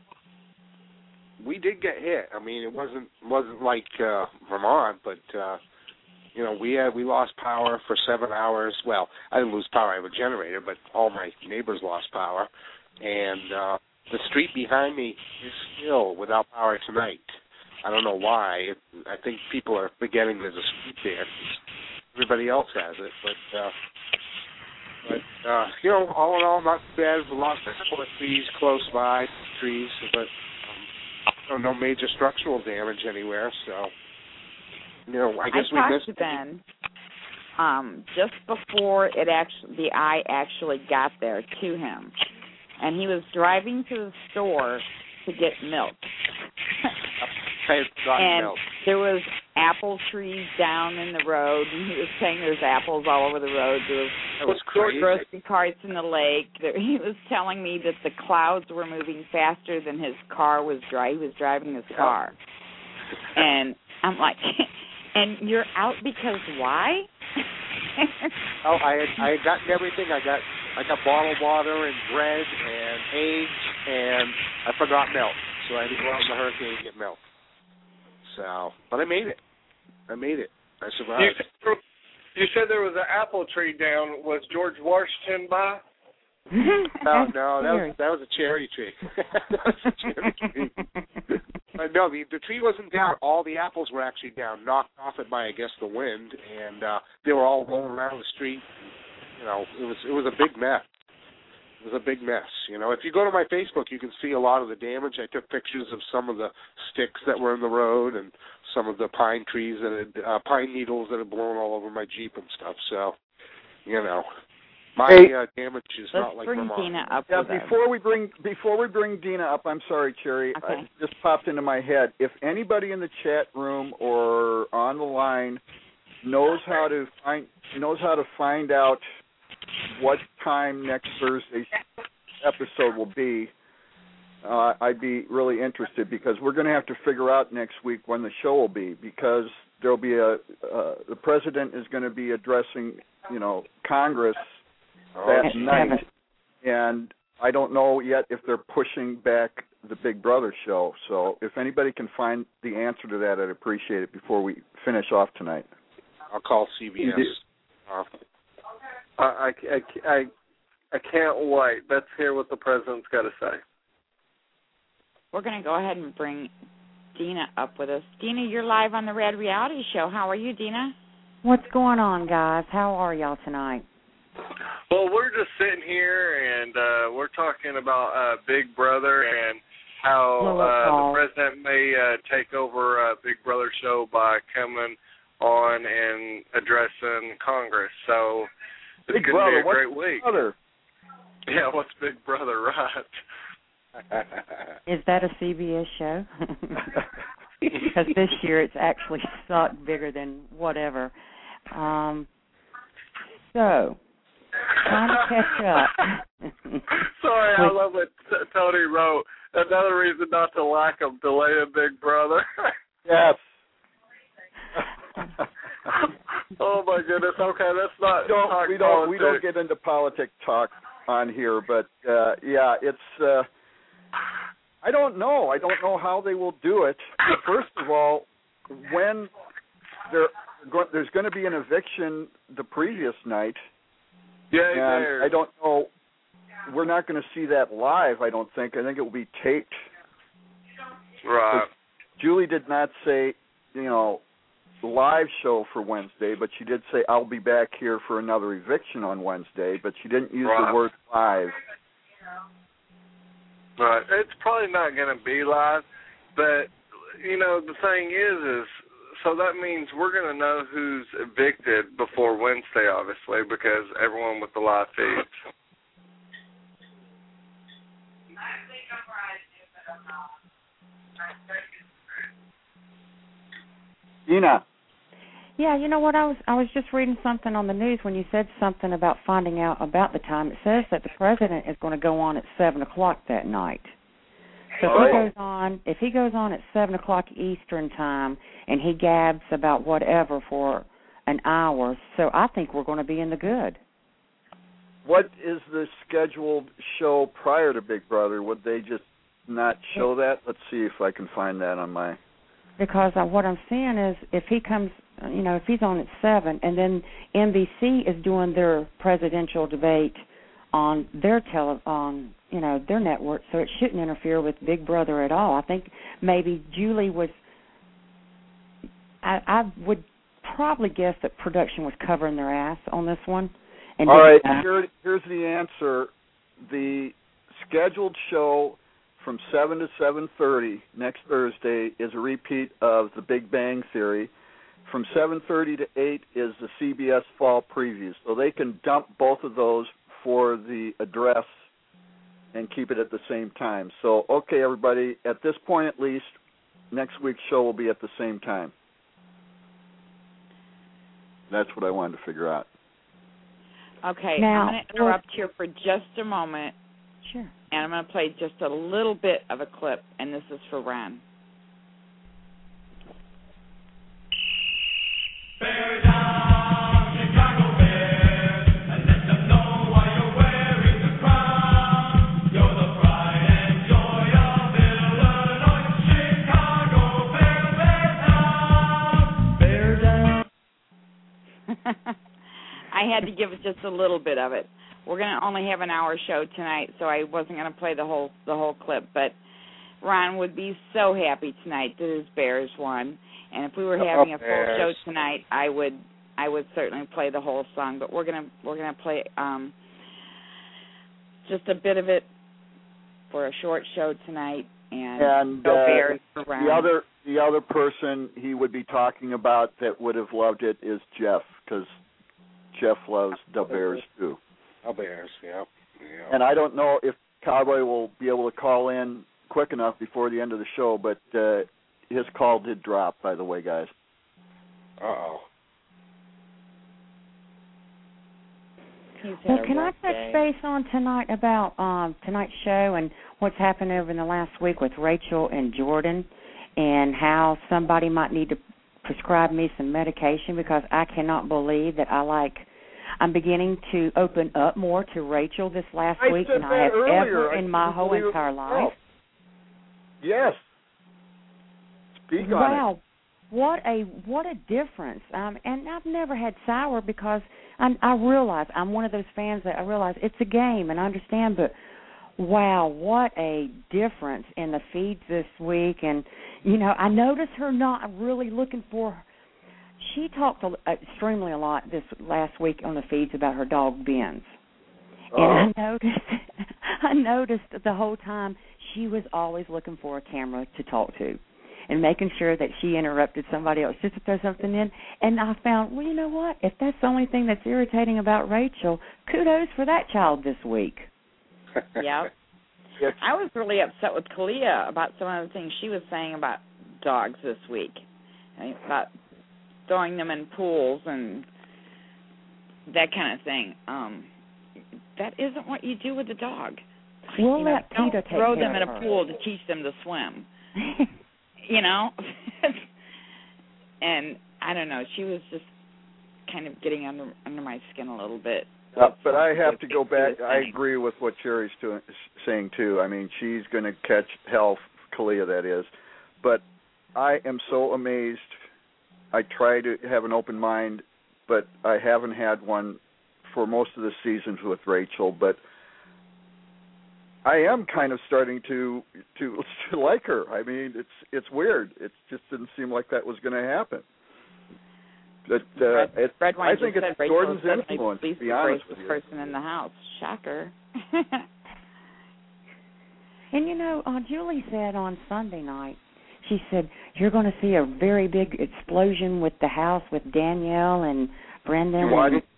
We did get hit. I mean, it wasn't like Vermont, but we lost power for 7 hours. Well, I didn't lose power. I have a generator, but all my neighbors lost power, and the street behind me is still without power tonight. I don't know why. I think people are forgetting there's a street there. Everybody else has it, but all in all, not bad. We lost a couple of trees close by, but no major structural damage anywhere. So, I guess we missed. I talked to Ben just before the eye actually got there to him, and he was driving to the store to get milk. And there was apple trees down in the road, and he was saying there's apples all over the road. There was grocery carts in the lake. He was telling me that the clouds were moving faster than his car was driving. He was driving his car. And I'm like, and you're out because why? Oh, I had gotten everything. I got bottled water and bread and eggs, and I forgot milk. So I had to go out in the hurricane and get milk. So, but I made it. I survived. You said there was an apple tree down. Was George Washington by? No, that was a cherry tree. That was a cherry tree. No, the tree wasn't down. All the apples were actually down, knocked off it by, I guess, the wind, and they were all rolling around the street. You know, it was a big mess. It was a big mess. You know, if you go to my Facebook, you can see a lot of the damage. I took pictures of some of the sticks that were in the road and some of the pine trees that had pine needles that had blown all over my Jeep and stuff. So, you know, my damage is not like bring Vermont. Dina up. Yeah, before we bring Dina up, I'm sorry, Cherry. Okay. It just popped into my head. If anybody in the chat room or on the line knows how to find out what time next Thursday's episode will be, I'd be really interested, because we're going to have to figure out next week when the show will be, because there'll be the president is going to be addressing, Congress that night, and I don't know yet if they're pushing back the Big Brother show. So if anybody can find the answer to that, I'd appreciate it before we finish off tonight. I'll call CBS. I can't wait. Let's hear what the president's got to say. We're going to go ahead and bring Dina up with us. Dina, you're live on the Red Reality Show. How are you, Dina? What's going on, guys? How are y'all tonight? Well, we're just sitting here, and we're talking about Big Brother and how the president may take over Big Brother show by coming on and addressing Congress. So it's going to be a great week. Brother? Yeah, what's Big Brother, right? Is that a CBS show? Because this year it's actually sucked bigger than whatever. So, trying to catch up. Sorry, I love what Tony wrote. Another reason not to like him, delaying Big Brother. Yes. Oh my goodness. Okay, that's not. We don't get into politic talk on here, but it's. I don't know. I don't know how they will do it. First of all, when there's going to be an eviction the previous night. Yeah, and I don't know. We're not going to see that live, I don't think. I think it will be taped. Right. Julie did not say, live show for Wednesday, but she did say, I'll be back here for another eviction on Wednesday, but she didn't use the word live. Right. It's probably not going to be live, but, the thing is so that means we're going to know who's evicted before Wednesday, obviously, because everyone with the live feeds. Dina. Yeah, you know what? I was just reading something on the news when you said something about finding out about the time. It says that the president is going to go on at 7:00 that night. So if he goes on at 7:00 Eastern time and he gabs about whatever for an hour, so I think we're going to be in the good. What is the scheduled show prior to Big Brother? Would they just not show that? Let's see if I can find that on my. Because what I'm seeing is if he comes, if he's on at 7, and then NBC is doing their presidential debate on their their network, so it shouldn't interfere with Big Brother at all. I think maybe Julie was. I would probably guess that production was covering their ass on this one. And all right, here's the answer. The scheduled show from 7 to 7:30 next Thursday is a repeat of The Big Bang Theory. From 7:30 to 8 is the CBS Fall Previews. So they can dump both of those for the address and keep it at the same time. So, okay, everybody, at this point at least, next week's show will be at the same time. That's what I wanted to figure out. Okay, now, I'm going to interrupt here for just a moment. Sure. And I'm going to play just a little bit of a clip, and this is for Ron. Bear down, Chicago Bears, and let them know why you're wearing the crown. You're the pride and joy of Illinois. Chicago Bears, bear down. I had to give it just a little bit of it. We're going to only have an hour show tonight, so I wasn't going to play the whole clip. But Ron would be so happy tonight that his Bears won. And if we were having a full show tonight, I would certainly play the whole song. But we're gonna play just a bit of it for a short show tonight. And go Bears for Ron. The other person he would be talking about that would have loved it is Jeff, because Jeff loves the Bears too. The Bears, yeah. And I don't know if Cowboy will be able to call in quick enough before the end of the show, but his call did drop, by the way, guys. Uh-oh. Well, can I touch base on tonight about tonight's show and what's happened over in the last week with Rachel and Jordan, and how somebody might need to prescribe me some medication, because I cannot believe that I'm beginning to open up more to Rachel this last week than I have ever in my whole entire life. Yes. Speak on it. Wow, what a difference! And I've never had sour, because I realize I'm one of those fans that I realize it's a game, and I understand. But wow, what a difference in the feeds this week! And I noticed her not really looking for her. She talked extremely a lot this last week on the feeds about her dog Benz, and I noticed the whole time she was always looking for a camera to talk to, and making sure that she interrupted somebody else just to throw something in. And I found, well, you know what? If that's the only thing that's irritating about Rachel, kudos for that child this week. Yeah. I was really upset with Kalia about some of the things she was saying about dogs this week. About throwing them in pools and that kind of thing. That isn't what you do with a dog. We'll let Peter take throw care them in of a her. pool to teach them to swim. And I don't know, she was just kind of getting under my skin a little bit. But I have to go back. I agree with what Sherry's saying too. I mean, she's going to catch hell, Kalia, that is. But I am so amazed. I try to have an open mind, but I haven't had one for most of the seasons with Rachel. But I am kind of starting to like her. I mean, it's weird. It just didn't seem like that was going to happen. But I think it's Jordan's influence, to be honest with you. Person in the house. Shocker. And Julie said on Sunday night, she said, you're going to see a very big explosion with the house with Danielle and Brendan.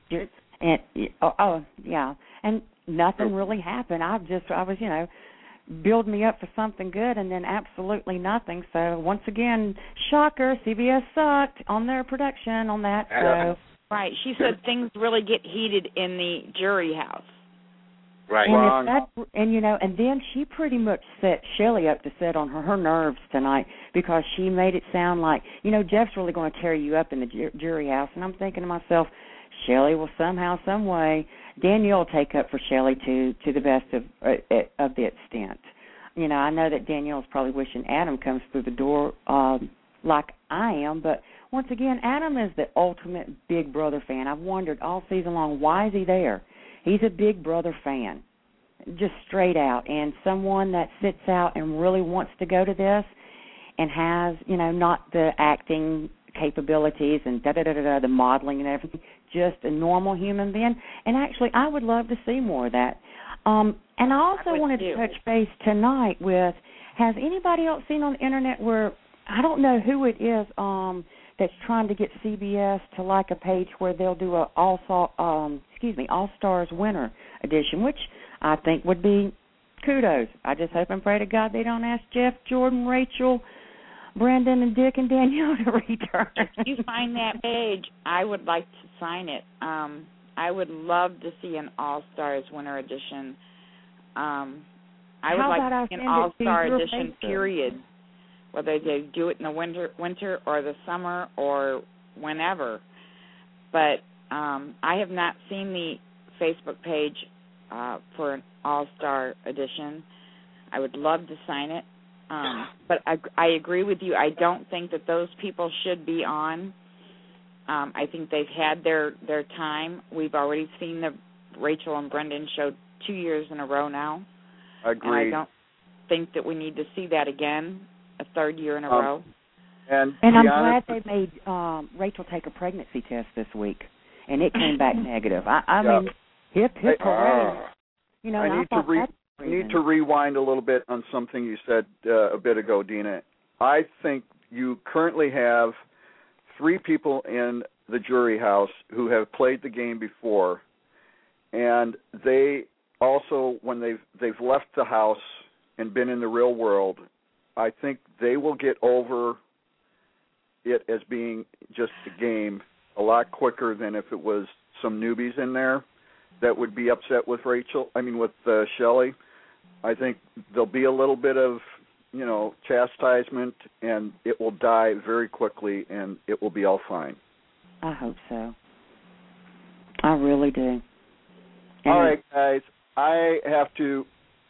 And nothing really happened. I was, build me up for something good, and then absolutely nothing. So once again, shocker, CBS sucked on their production on that show. Right. She said things really get heated in the jury house. Right. And then she pretty much set Shelley up to sit on her nerves tonight, because she made it sound like, Jeff's really going to tear you up in the jury house. And I'm thinking to myself, Shelley will somehow, some way, Danielle will take up for Shelley to the best of the extent. I know that Danielle's probably wishing Adam comes through the door like I am, but once again, Adam is the ultimate Big Brother fan. I've wondered all season long, why is he there? He's a Big Brother fan, just straight out, and someone that sits out and really wants to go to this and has, not the acting capabilities and the modeling and everything, just a normal human being. And actually, I would love to see more of that. And I also wanted to touch base tonight with, has anybody else seen on the internet where, I don't know who it is that's trying to get CBS to like a page where they'll do a All-Stars Winter Edition, which I think would be kudos. I just hope and pray to God they don't ask Jeff, Jordan, Rachel, Brendan and Dick and Danielle to return. If you find that page, I would like to sign it. I would love to see an All-Stars Winter Edition. I would like to see an All-Star Edition, period. Whether they do it in the winter or the summer or whenever. But I have not seen the Facebook page for an All-Star Edition. I would love to sign it. But I agree with you. I don't think that those people should be on. I think they've had their time. We've already seen the Rachel and Brendan show 2 years in a row now. Agreed. And I don't think that we need to see that again, a third year in a row. And I'm glad they made Rachel take a pregnancy test this week, and it came back negative. I mean, hip hooray. You know, I need to rewind a little bit on something you said a bit ago, Dina. I think you currently have 3 people in the jury house who have played the game before, and they also, when they've left the house and been in the real world, I think they will get over it as being just a game a lot quicker than if it was some newbies in there that would be upset with with Shelley. I think there'll be a little bit of, chastisement, and it will die very quickly, and it will be all fine. I hope so. I really do. All right, guys. I have to...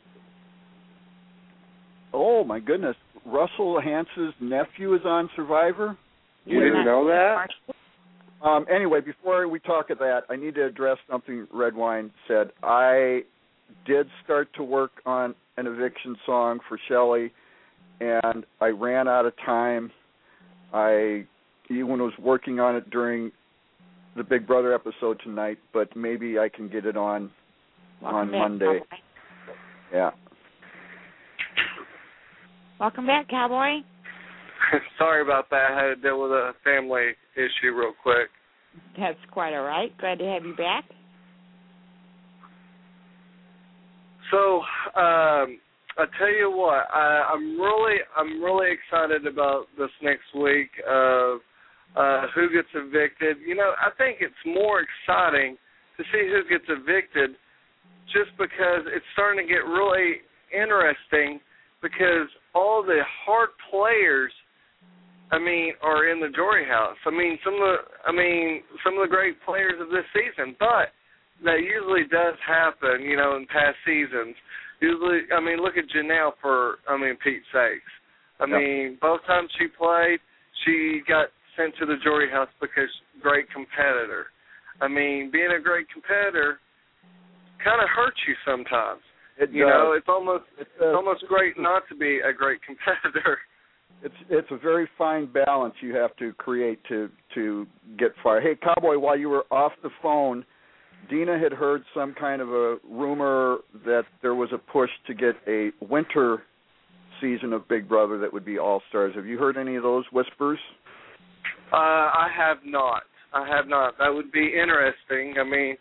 Oh, my goodness. Russell Hance's nephew is on Survivor? You didn't know that? Anyway, before we talk of that, I need to address something Redwine said. I did start to work on an eviction song for Shelley, and I ran out of time. I even was working on it during the Big Brother episode tonight, but maybe I can get it on Monday. Yeah. Welcome back, Cowboy. Sorry about that. I had to deal with a family issue real quick. That's quite all right. Glad to have you back. So, I tell you what, I'm really excited about this next week of who gets evicted. I think it's more exciting to see who gets evicted, just because it's starting to get really interesting, because all the hard players, are in the jury house. Some of the great players of this season, but that usually does happen, in past seasons. Usually, look at Janelle for Pete's sakes. Both times she played, she got sent to the jury house because great competitor. Being a great competitor kind of hurts you sometimes. It's almost great not to be a great competitor. It's a very fine balance you have to create to get fired. Hey, Cowboy, while you were off the phone, Dina had heard some kind of a rumor that there was a push to get a winter season of Big Brother that would be All-Stars. Have you heard any of those whispers? I have not. That would be interesting.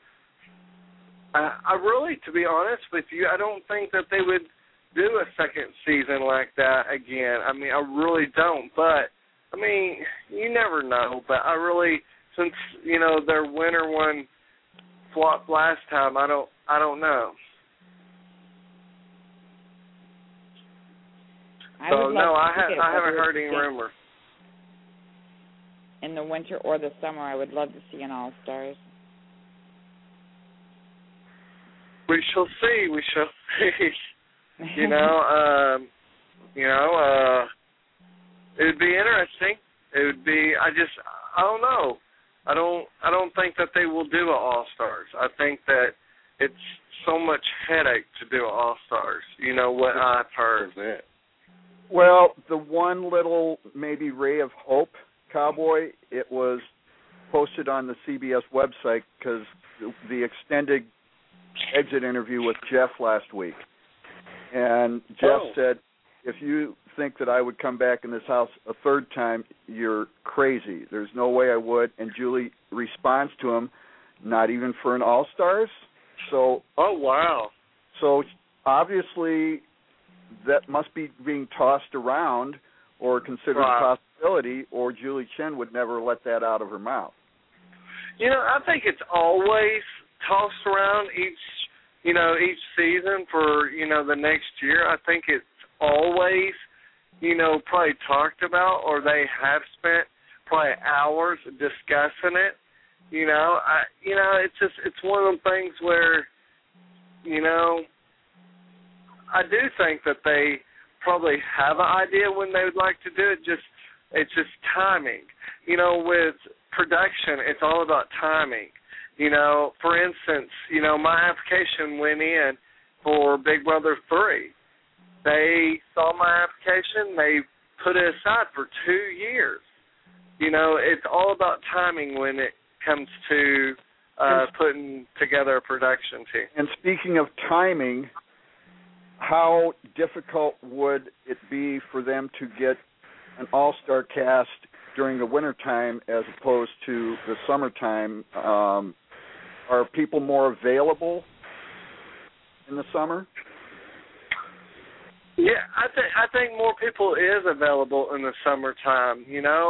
I really, to be honest with you, I don't think that they would do a second season like that again. I really don't. But, you never know. But I really, since, their winter one flopped last time, I don't know. I haven't heard any rumor. In the winter or the summer, I would love to see an All-Stars. We shall see. It would be interesting. It would be. I don't know. I don't think that they will do an All-Stars. I think that it's so much headache to do an All-Stars. You know what I've heard. Well, the one little maybe ray of hope, Cowboy, it was posted on the CBS website because the extended exit interview with Jeff last week. And Jeff said, if you think that I would come back in this house a third time, you're crazy. There's no way I would. And Julie responds to him, not even for an All-Stars. So, oh, wow. So obviously that must be being tossed around or considered a possibility, or Julie Chen would never let that out of her mouth. I think it's always tossed around each season for, the next year. I think it's always, probably talked about, or they have spent probably hours discussing it. It's one of them things where, I do think that they probably have an idea when they would like to do it. It's just timing. With production, it's all about timing. For instance, my application went in for Big Brother 3. They saw my application. They put it aside for 2 years. It's all about timing when it comes to putting together a production team. And speaking of timing, how difficult would it be for them to get an all-star cast during the wintertime as opposed to the summertime? Are people more available in the summer? Yeah, I think more people is available in the summertime.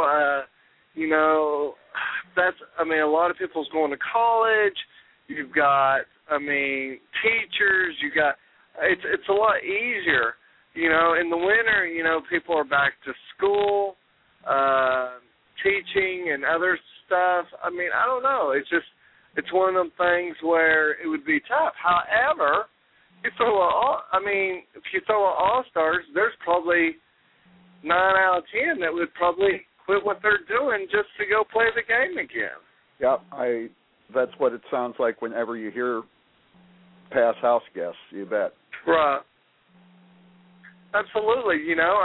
A lot of people's going to college. You've got, teachers. It's a lot easier. In the winter, people are back to school, teaching and other stuff. I don't know. It's one of them things where it would be tough. However, if you throw an all-stars, there's probably 9 out of 10 that would probably quit what they're doing just to go play the game again. Yeah, that's what it sounds like whenever you hear past house guests, you bet. Right. Absolutely.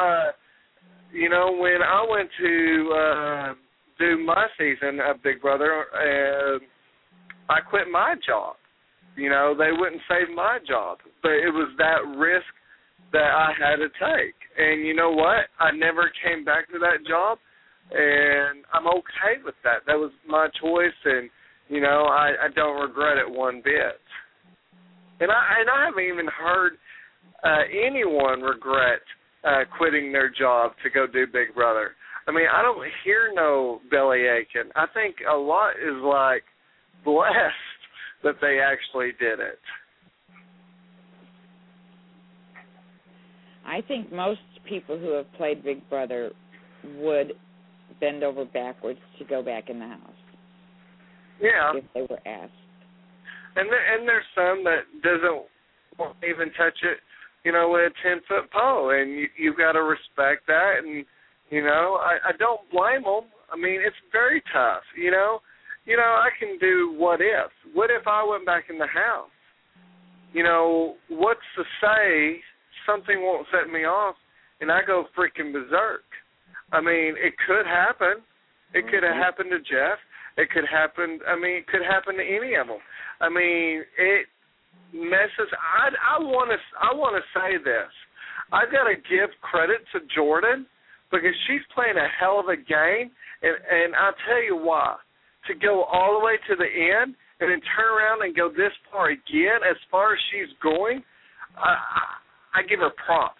When I went to do my season of Big Brother, I quit my job. They wouldn't save my job, but it was that risk that I had to take. And you know what? I never came back to that job, and I'm okay with that. That was my choice, and I don't regret it one bit. And I haven't even heard anyone regret quitting their job to go do Big Brother. I don't hear no belly aching. I think a lot is blessed that they actually did it. I think most people who have played Big Brother would bend over backwards to go back in the house. Yeah. If they were asked. And there's some that won't even touch it, with a 10-foot pole, and you've got to respect that. And I don't blame them. It's very tough. I can do what if. What if I went back in the house? What's to say something won't set me off and I go freaking berserk? It could happen. It could have happened to Jeff. It could happen. It could happen to any of them. It messes. I want to say this. I've got to give credit to Jordan because she's playing a hell of a game, and I'll tell you why. To go all the way to the end and then turn around and go this far again, as far as she's going, I give her props.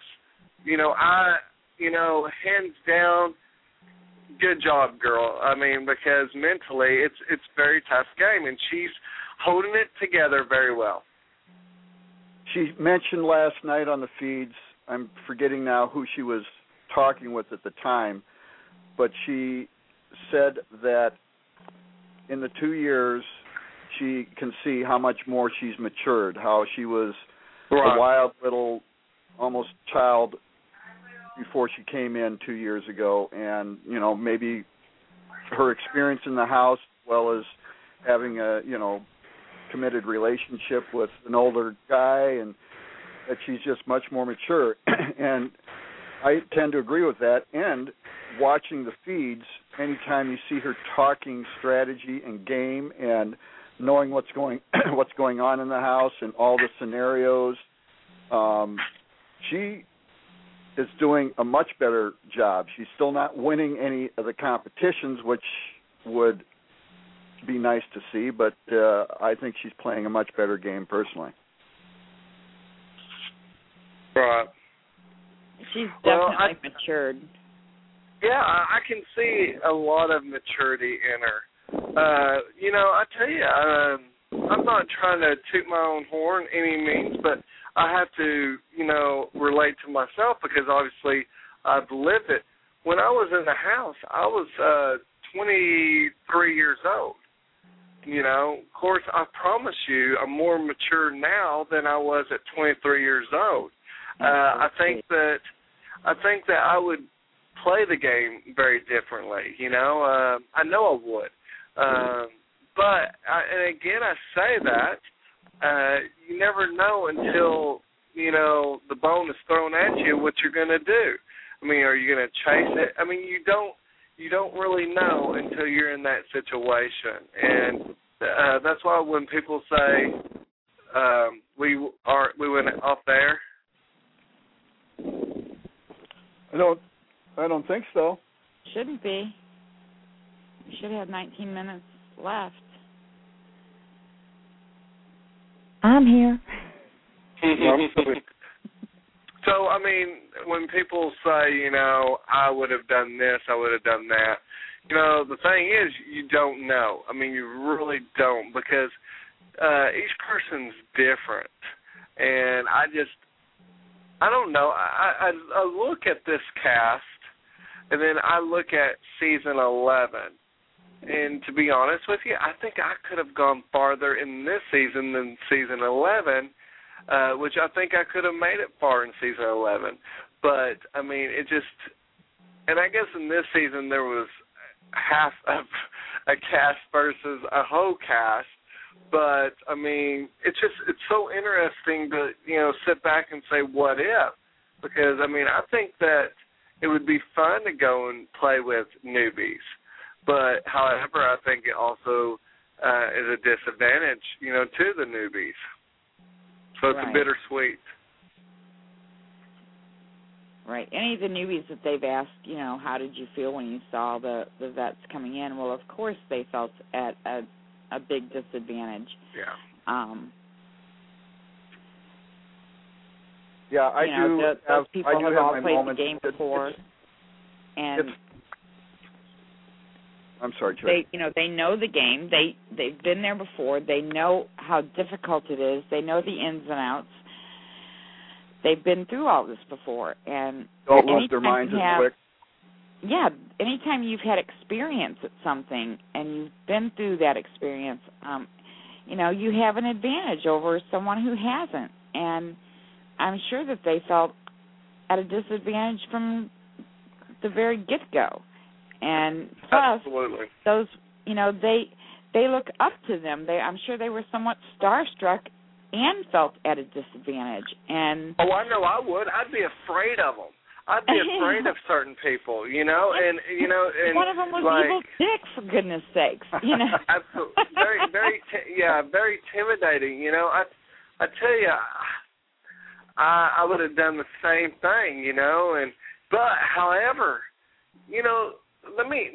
Hands down, good job, girl. Because mentally, it's a very tough game, and she's holding it together very well. She mentioned last night on the feeds, I'm forgetting now who she was talking with at the time, but she said that in the 2 years she can see how much more she's matured, how she was a wild little almost child before she came in 2 years ago, and maybe her experience in the house as well as having a committed relationship with an older guy, and that she's just much more mature. And I tend to agree with that. And watching the feeds, anytime you see her talking strategy and game and knowing what's going on in the house and all the scenarios, she is doing a much better job. She's still not winning any of the competitions, which would be nice to see, but I think she's playing a much better game personally. Right. She's definitely matured. Yeah, I can see a lot of maturity in her. You know, I tell you, I'm not trying to toot my own horn any means, but I have to, you know, relate to myself because obviously I've lived it. When I was in the house, I was 23 years old. You know, of course, I promise you I'm more mature now than I was at 23 years old. I think that I would play the game very differently, you know. I know I would. And again, I say that, you never know until, you know, the bone is thrown at you what you're going to do. I mean, are you going to chase it? I mean, you don't really know until you're in that situation. And that's why when people say we went off there. I don't think so. Shouldn't be. We should have 19 minutes left. I'm here. So, I mean, when people say, you know, I would have done this, I would have done that, you know, the thing is you don't know. I mean, you really don't because each person's different. And I don't know. I look at this cast, and then I look at season 11. And to be honest with you, I think I could have gone farther in this season than season 11, which I think I could have made it far in season 11. But, I mean, it just – and I guess in this season there was half of a cast versus a whole cast. But, I mean, it's so interesting to, you know, sit back and say, what if? Because, I mean, I think that it would be fun to go and play with newbies. But, however, I think it also is a disadvantage, you know, to the newbies. So it's right. a bittersweet. Right. Any of the newbies that they've asked, you know, how did you feel when you saw the vets coming in? Well, of course they felt at a big disadvantage. Yeah. Yeah, I do. Those people I do have have all my played moments. the game before, and I'm sorry, Trey. they know the game. They've been there before. They know how difficult it is. They know the ins and outs. They've been through all this before, and don't lose their minds as quick. Yeah, anytime you've had experience at something and you've been through that experience, you know, you have an advantage over someone who hasn't. And I'm sure that they felt at a disadvantage from the very get-go. And plus, absolutely, those, you know, they look up to them. I'm sure they were somewhat starstruck and felt at a disadvantage. And oh, I know I would. I'd be afraid of them. I'd be afraid of certain people, you know, and you know, and one of them was like, Evil Dick, for goodness sakes, you know. Absolutely, very intimidating. You know, I tell you, I would have done the same thing, you know, but however, you know, let me.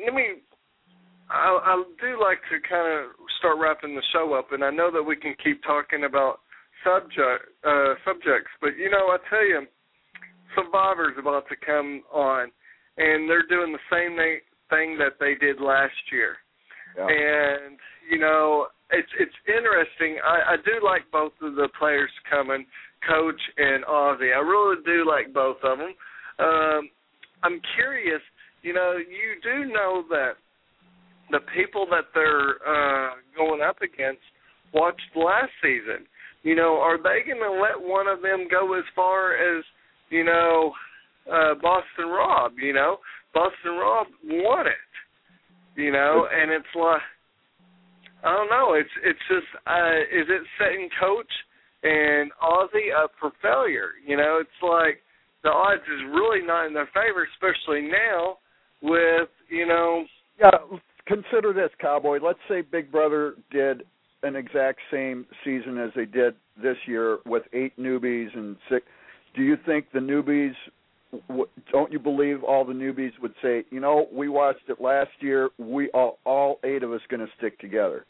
I do like to kind of start wrapping the show up, and I know that we can keep talking about subjects, but you know, I tell you. Survivor's about to come on, and they're doing the same thing that they did last year. Yeah. And, you know, it's interesting. I do like both of the players coming, Coach and Ozzy. I really do like both of them. I'm curious, you know, you do know that the people that they're going up against watched last season. You know, are they going to let one of them go as far as, you know, Boston Rob, you know? Boston Rob won it, you know, and it's like, I don't know, it's just, is it setting Coach and Ozzy up for failure? You know, it's like the odds is really not in their favor, especially now with, you know. Yeah, consider this, Cowboy. Let's say Big Brother did an exact same season as they did this year with 8 newbies and 6. Do you think the newbies, don't you believe all the newbies would say, you know, we watched it last year, we all 8 of us going to stick together?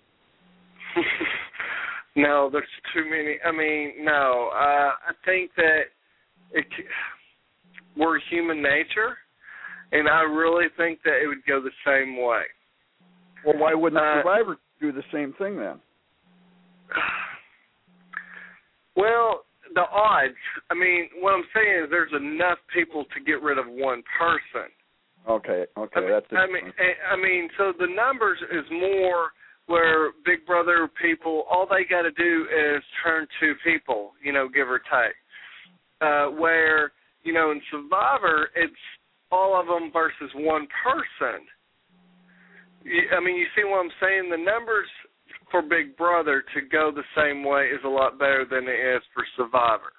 No, there's too many. I mean, no. I think that we're human nature, And I really think that it would go the same way. Well, why wouldn't Survivor do the same thing then? Well, the odds. I mean, what I'm saying is there's enough people to get rid of one person. Okay, that's it. I mean, so the numbers is more where Big Brother people, all they got to do is turn 2 people, give or take. Where, in Survivor, it's all of them versus one person. I mean, you see what I'm saying? The numbers for Big Brother to go the same way is a lot better than it is for Survivor.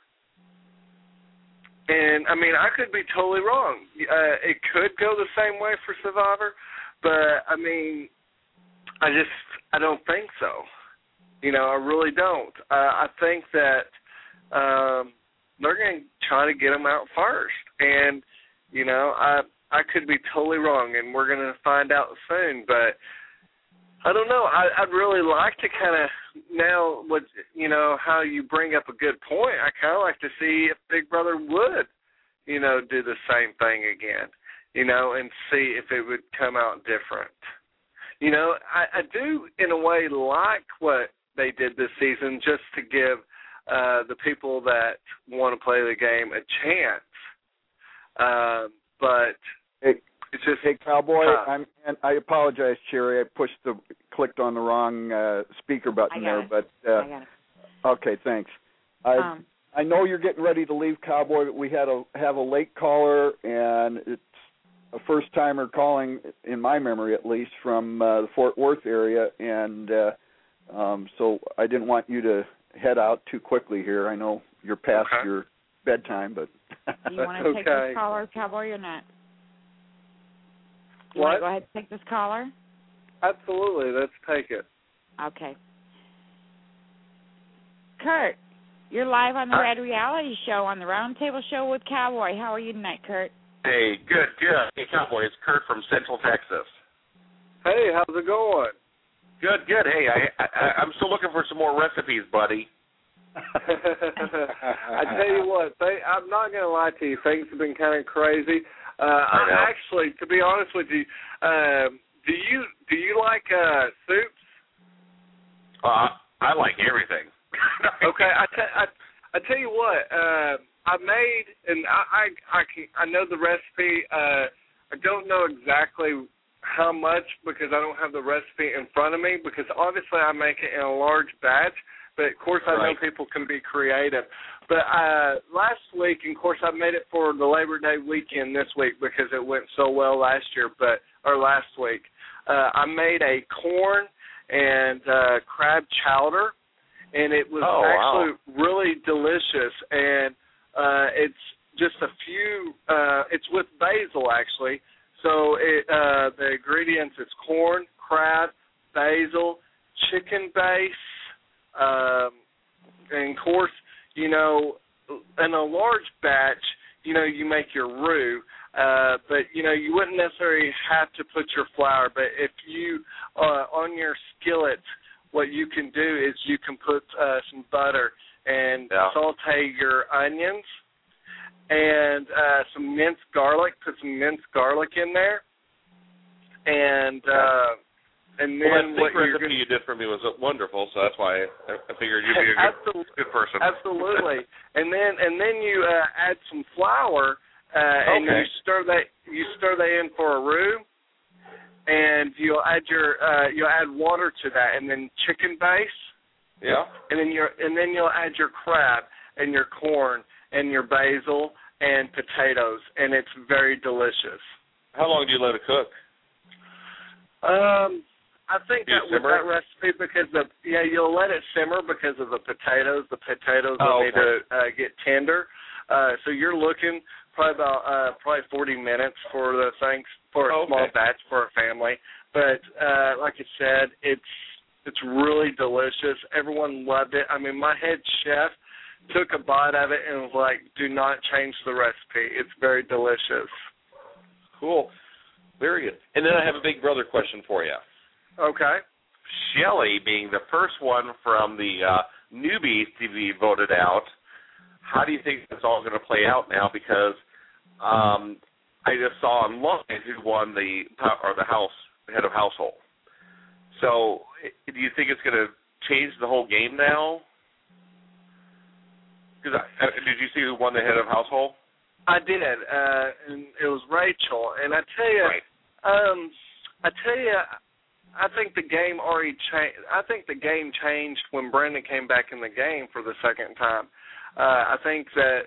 And, I mean, I could be totally wrong. It could go the same way for Survivor, but, I mean, I don't think so. I really don't. I think that they're going to try to get them out first. And, I could be totally wrong, and we're going to find out soon. But I don't know. I'd really like to kind of now, how you bring up a good point. I kind of like to see if Big Brother would, do the same thing again, and see if it would come out different. I do, in a way, like what they did this season just to give the people that want to play the game a chance. But it's just... Hey, Cowboy, I apologize, Cherry. I clicked on the wrong speaker button there. But I got it. Okay, thanks. I know you're getting ready to leave, Cowboy, but we have a late caller, and it's a first-timer calling, in my memory at least, from the Fort Worth area, and so I didn't want you to head out too quickly here. I know you're past your bedtime, but... Do you want to take this caller, Cowboy, or not? You want to go ahead and take this caller? Absolutely. Let's take it. Okay. Kurt, you're live on the Red Reality Show on the Roundtable Show with Cowboy. How are you tonight, Kurt? Hey, good. Hey, Cowboy, it's Kurt from Central Texas. Hey, how's it going? Good. Hey, I'm still looking for some more recipes, buddy. I tell you what, I'm not going to lie to you. Things have been kind of crazy. I actually, to be honest with you, do you like soups? I like everything. Okay, I tell you what, I made, and I know the recipe. I don't know exactly how much because I don't have the recipe in front of me because obviously I make it in a large batch. But, of course, I know people can be creative. But last week, and, of course, I made it for the Labor Day weekend this week because it went so well last week. I made a corn and crab chowder, and it was actually really delicious. And it's just a few it's with basil, actually. So the ingredients is corn, crab, basil, chicken base, and of course, in a large batch, you make your roux, but, you wouldn't necessarily have to put your flour, but if you, on your skillet, what you can do is you can put some butter and saute your onions and some minced garlic, put some minced garlic in there, and then that recipe you did for me was wonderful, so that's why I figured you'd be a good person. Absolutely. and then you add some flour, and you stir that in for a roux, and you'll add water to that, and then chicken base. Yeah. And then you'll add your crab and your corn and your basil and potatoes, and it's very delicious. How long do you let it cook? I think that with that recipe, because you'll let it simmer because of the potatoes. The potatoes will need to get tender. So you're looking probably about 40 minutes for the things for a small batch for a family. But like I said, it's really delicious. Everyone loved it. I mean, my head chef took a bite of it and was like, "Do not change the recipe. It's very delicious." Cool. Very good. And then I have a Big Brother question for you. Okay. Shelley, being the first one from the newbies to be voted out, how do you think it's all going to play out now? Because I just saw online who won the head of household. So, do you think it's going to change the whole game now? Did you see who won the head of household? I did, and it was Rachel. And I tell you, I think the game already changed. I think the game changed when Brenda came back in the game for the second time. I think that,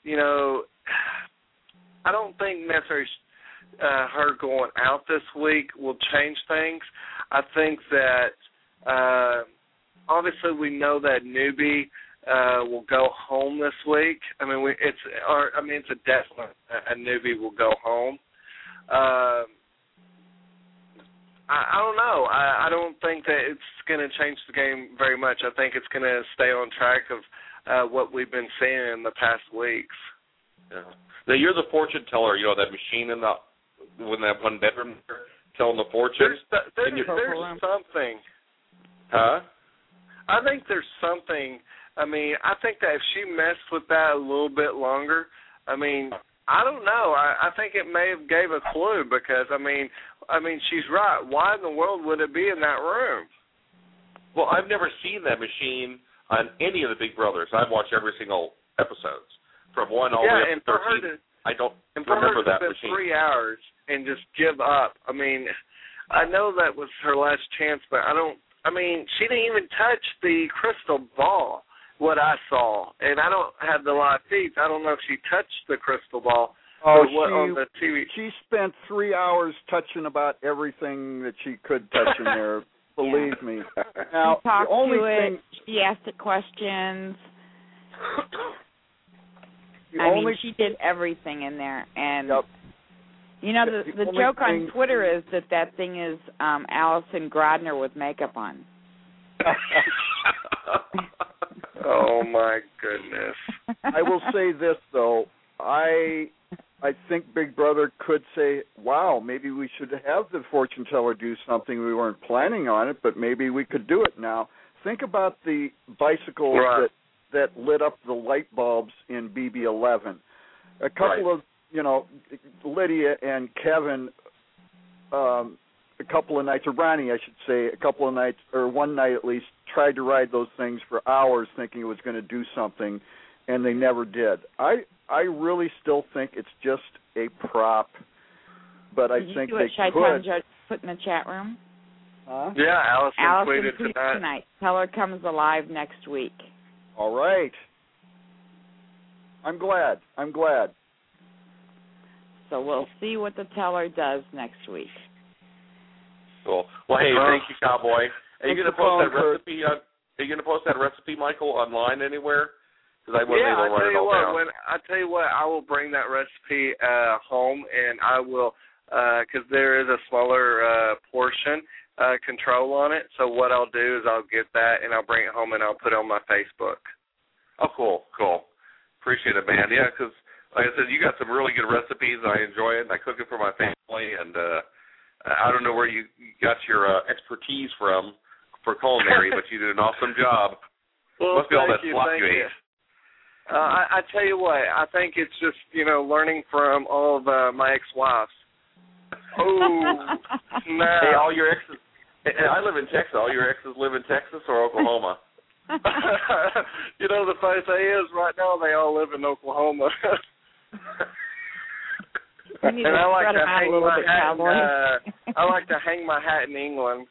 I don't think necessarily her going out this week will change things. I think that obviously we know that newbie will go home this week. It's a definite a newbie will go home. I don't know. I don't think that it's going to change the game very much. I think it's going to stay on track of what we've been seeing in the past weeks. Yeah. Now you're the fortune teller. That machine in when that one bedroom telling the fortune. There's something. Huh? I think there's something. I think that if she messed with that a little bit longer, I don't know. I think it may have gave a clue because, she's right. Why in the world would it be in that room? Well, I've never seen that machine on any of the Big Brothers. I've watched every single episodes from 1 all the way up to 13. I don't remember that machine. 3 hours and just give up. I know that was her last chance, but she didn't even touch the crystal ball. What I saw, and I don't have the live feeds. I don't know if she touched the crystal ball. On the TV. She spent 3 hours touching about everything that she could touch in there. Believe me. Now, she talked the only to it. thing She asked the questions. She did everything in there, and the joke on Twitter is that thing is Allison Grodner with makeup on. Oh my goodness! I will say this though, I think Big Brother could say, "Wow, maybe we should have the fortune teller do something. We weren't planning on it, but maybe we could do it now." Think about the bicycles that lit up the light bulbs in BB11. A couple of Lydia and Kevin. A couple of nights, or Ronnie, I should say, a couple of nights, or one night at least, tried to ride those things for hours thinking it was going to do something, and they never did. I really still think it's just a prop, but I think they could. Judge put in the chat room? Huh? Yeah, Allison tweeted tonight. Tell her comes alive next week. All right. I'm glad. So we'll see what the teller does next week. Cool. Well, hey, thank you, Cowboy. Are you going to post that recipe? Are you going to post that recipe, Michael, online anywhere? Because I wasn't able to write it all down. I tell you what, I will bring that recipe home, and I will, because there is a smaller portion control on it. So what I'll do is I'll get that, and I'll bring it home, and I'll put it on my Facebook. Oh, cool. Appreciate it, man. Yeah, because like I said, you got some really good recipes, and I enjoy it, and I cook it for my family, and I don't know where you got your expertise from for culinary, but you did an awesome job. Well, must be all that slop you ate. I tell you what, I think it's just, learning from all of my ex-wives. Oh, no. Hey, all your exes, I live in Texas. All your exes live in Texas or Oklahoma? The funny thing is, right now they all live in Oklahoma. And I like to hang my hat. I like to hang my hat in England.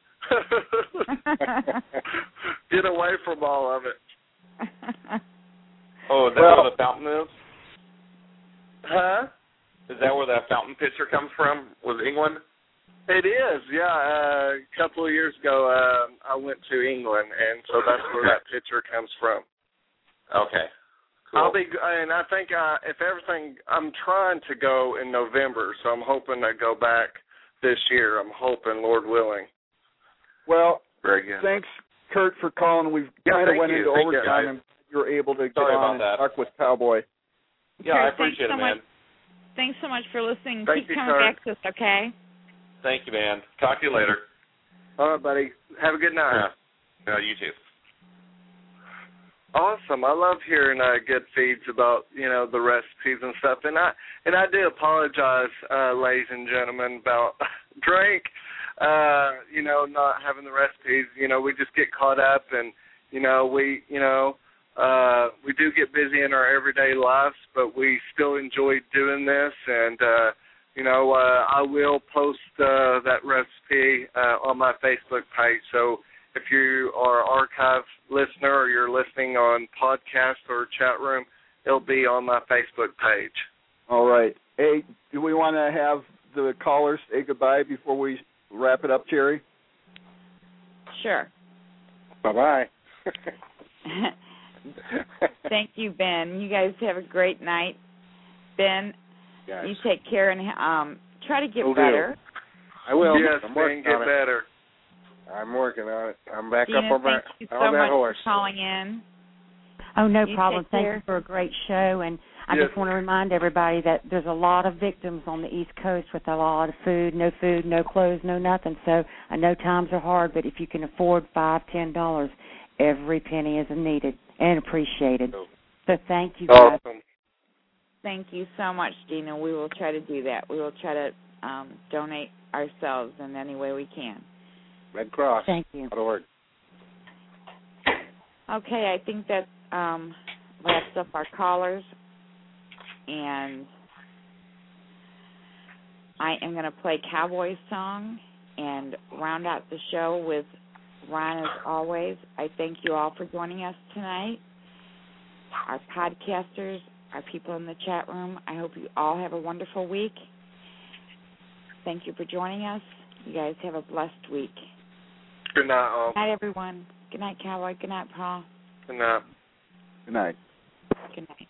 Get away from all of it. Oh, is that where the fountain is? Huh? Is that where that fountain picture comes from? Was England? It is, yeah. A couple of years ago, I went to England, and so that's where that picture comes from. Okay. Cool. And I think if everything, I'm trying to go in November, so I'm hoping to go back this year. I'm hoping, Lord willing. Well, very good. Thanks, Kurt, for calling. We've kind of went into overtime, and you were able to get on and talk with Cowboy. Yeah, I appreciate it, man. Thanks so much for listening. Thank Keep you, coming back to us, okay? Thank you, man. Talk to you later. All right, buddy. Have a good night. Yeah, you too. awesome. I love hearing good feeds about, the recipes and stuff. And I do apologize, ladies and gentlemen, about Drake, not having the recipes. We just get caught up, and we do get busy in our everyday lives, but we still enjoy doing this. And I will post that recipe on my Facebook page. So if you are an archive listener or you're listening on podcast or chat room, it'll be on my Facebook page. All right. Hey, do we want to have the callers say goodbye before we wrap it up, Jerry? Sure. Bye-bye. Thank you, Ben. You guys have a great night. Ben, Yes. you take care and try to get Will better. do. I will. Yes, I'm Ben, working get on it. better. I'm working on it. I'm back Gina, up on thank you so that much horse. for calling in. Oh, no You problem. take Thank care. you for a great show. And I Yes. just want to remind everybody that there's a lot of victims on the East Coast with a lot of food, no clothes, no nothing. So I know times are hard, but if you can afford $5, $10, every penny is needed and appreciated. So thank you, guys. Awesome. Thank you so much, Gina. We will try to do that. We will try to donate ourselves in any way we can. Red Cross. Thank you. .org. Okay, I think that wraps up our callers, and I am going to play Cowboys song and round out the show with Ron as always. I thank you all for joining us tonight. Our podcasters, our people in the chat room, I hope you all have a wonderful week. Thank you for joining us. You guys have a blessed week. Good night, all. Good night, everyone. Good night, Cowboy. Good night, Paul. Good night. Good night. Good night.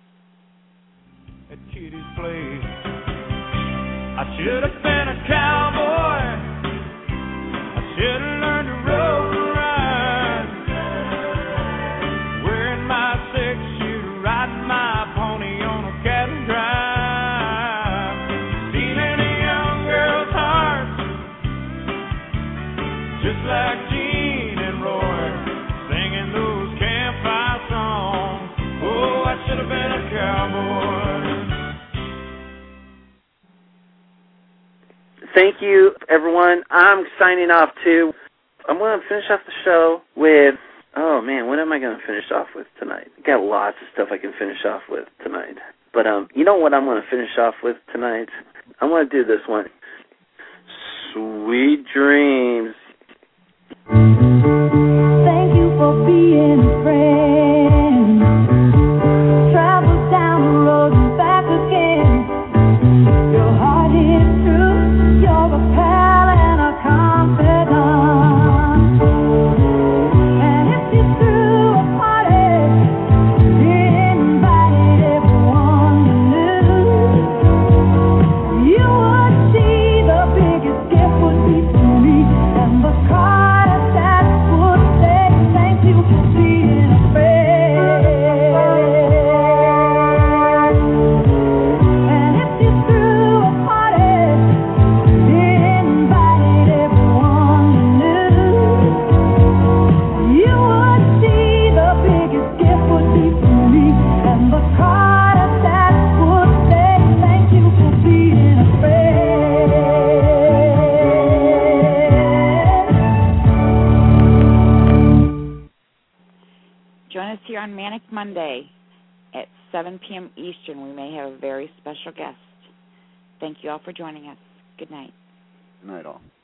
At Kitty's place, I should have been a cowboy. I should have learned to rope and ride. Wearing my six-shooter, riding my pony on a cattle drive. Stealing a young girl's heart, just like Gene and Roy, singing those campfire songs. Oh, I should have been a cowboy. Thank you, everyone. I'm signing off, too. I'm going to finish off the show with, oh, man, what am I going to finish off with tonight? I got lots of stuff I can finish off with tonight. But you know what I'm going to finish off with tonight? I'm going to do this one. Sweet dreams. Thank you for being a friend. Travel down the road and back again. Your heart is true. You're a pal and a confidant. And if you threw a party, invited everyone you knew, you would see the biggest gift would be for me and the card that would say thank you for being a friend. And if you threw a party, invited everyone you knew, you would see the biggest gift would be for me and the card that would say thank you for being a friend. Join us here on Manic Monday at 7 p.m. Eastern. We may have a very special guest. Thank you all for joining us. Good night. Good night, all.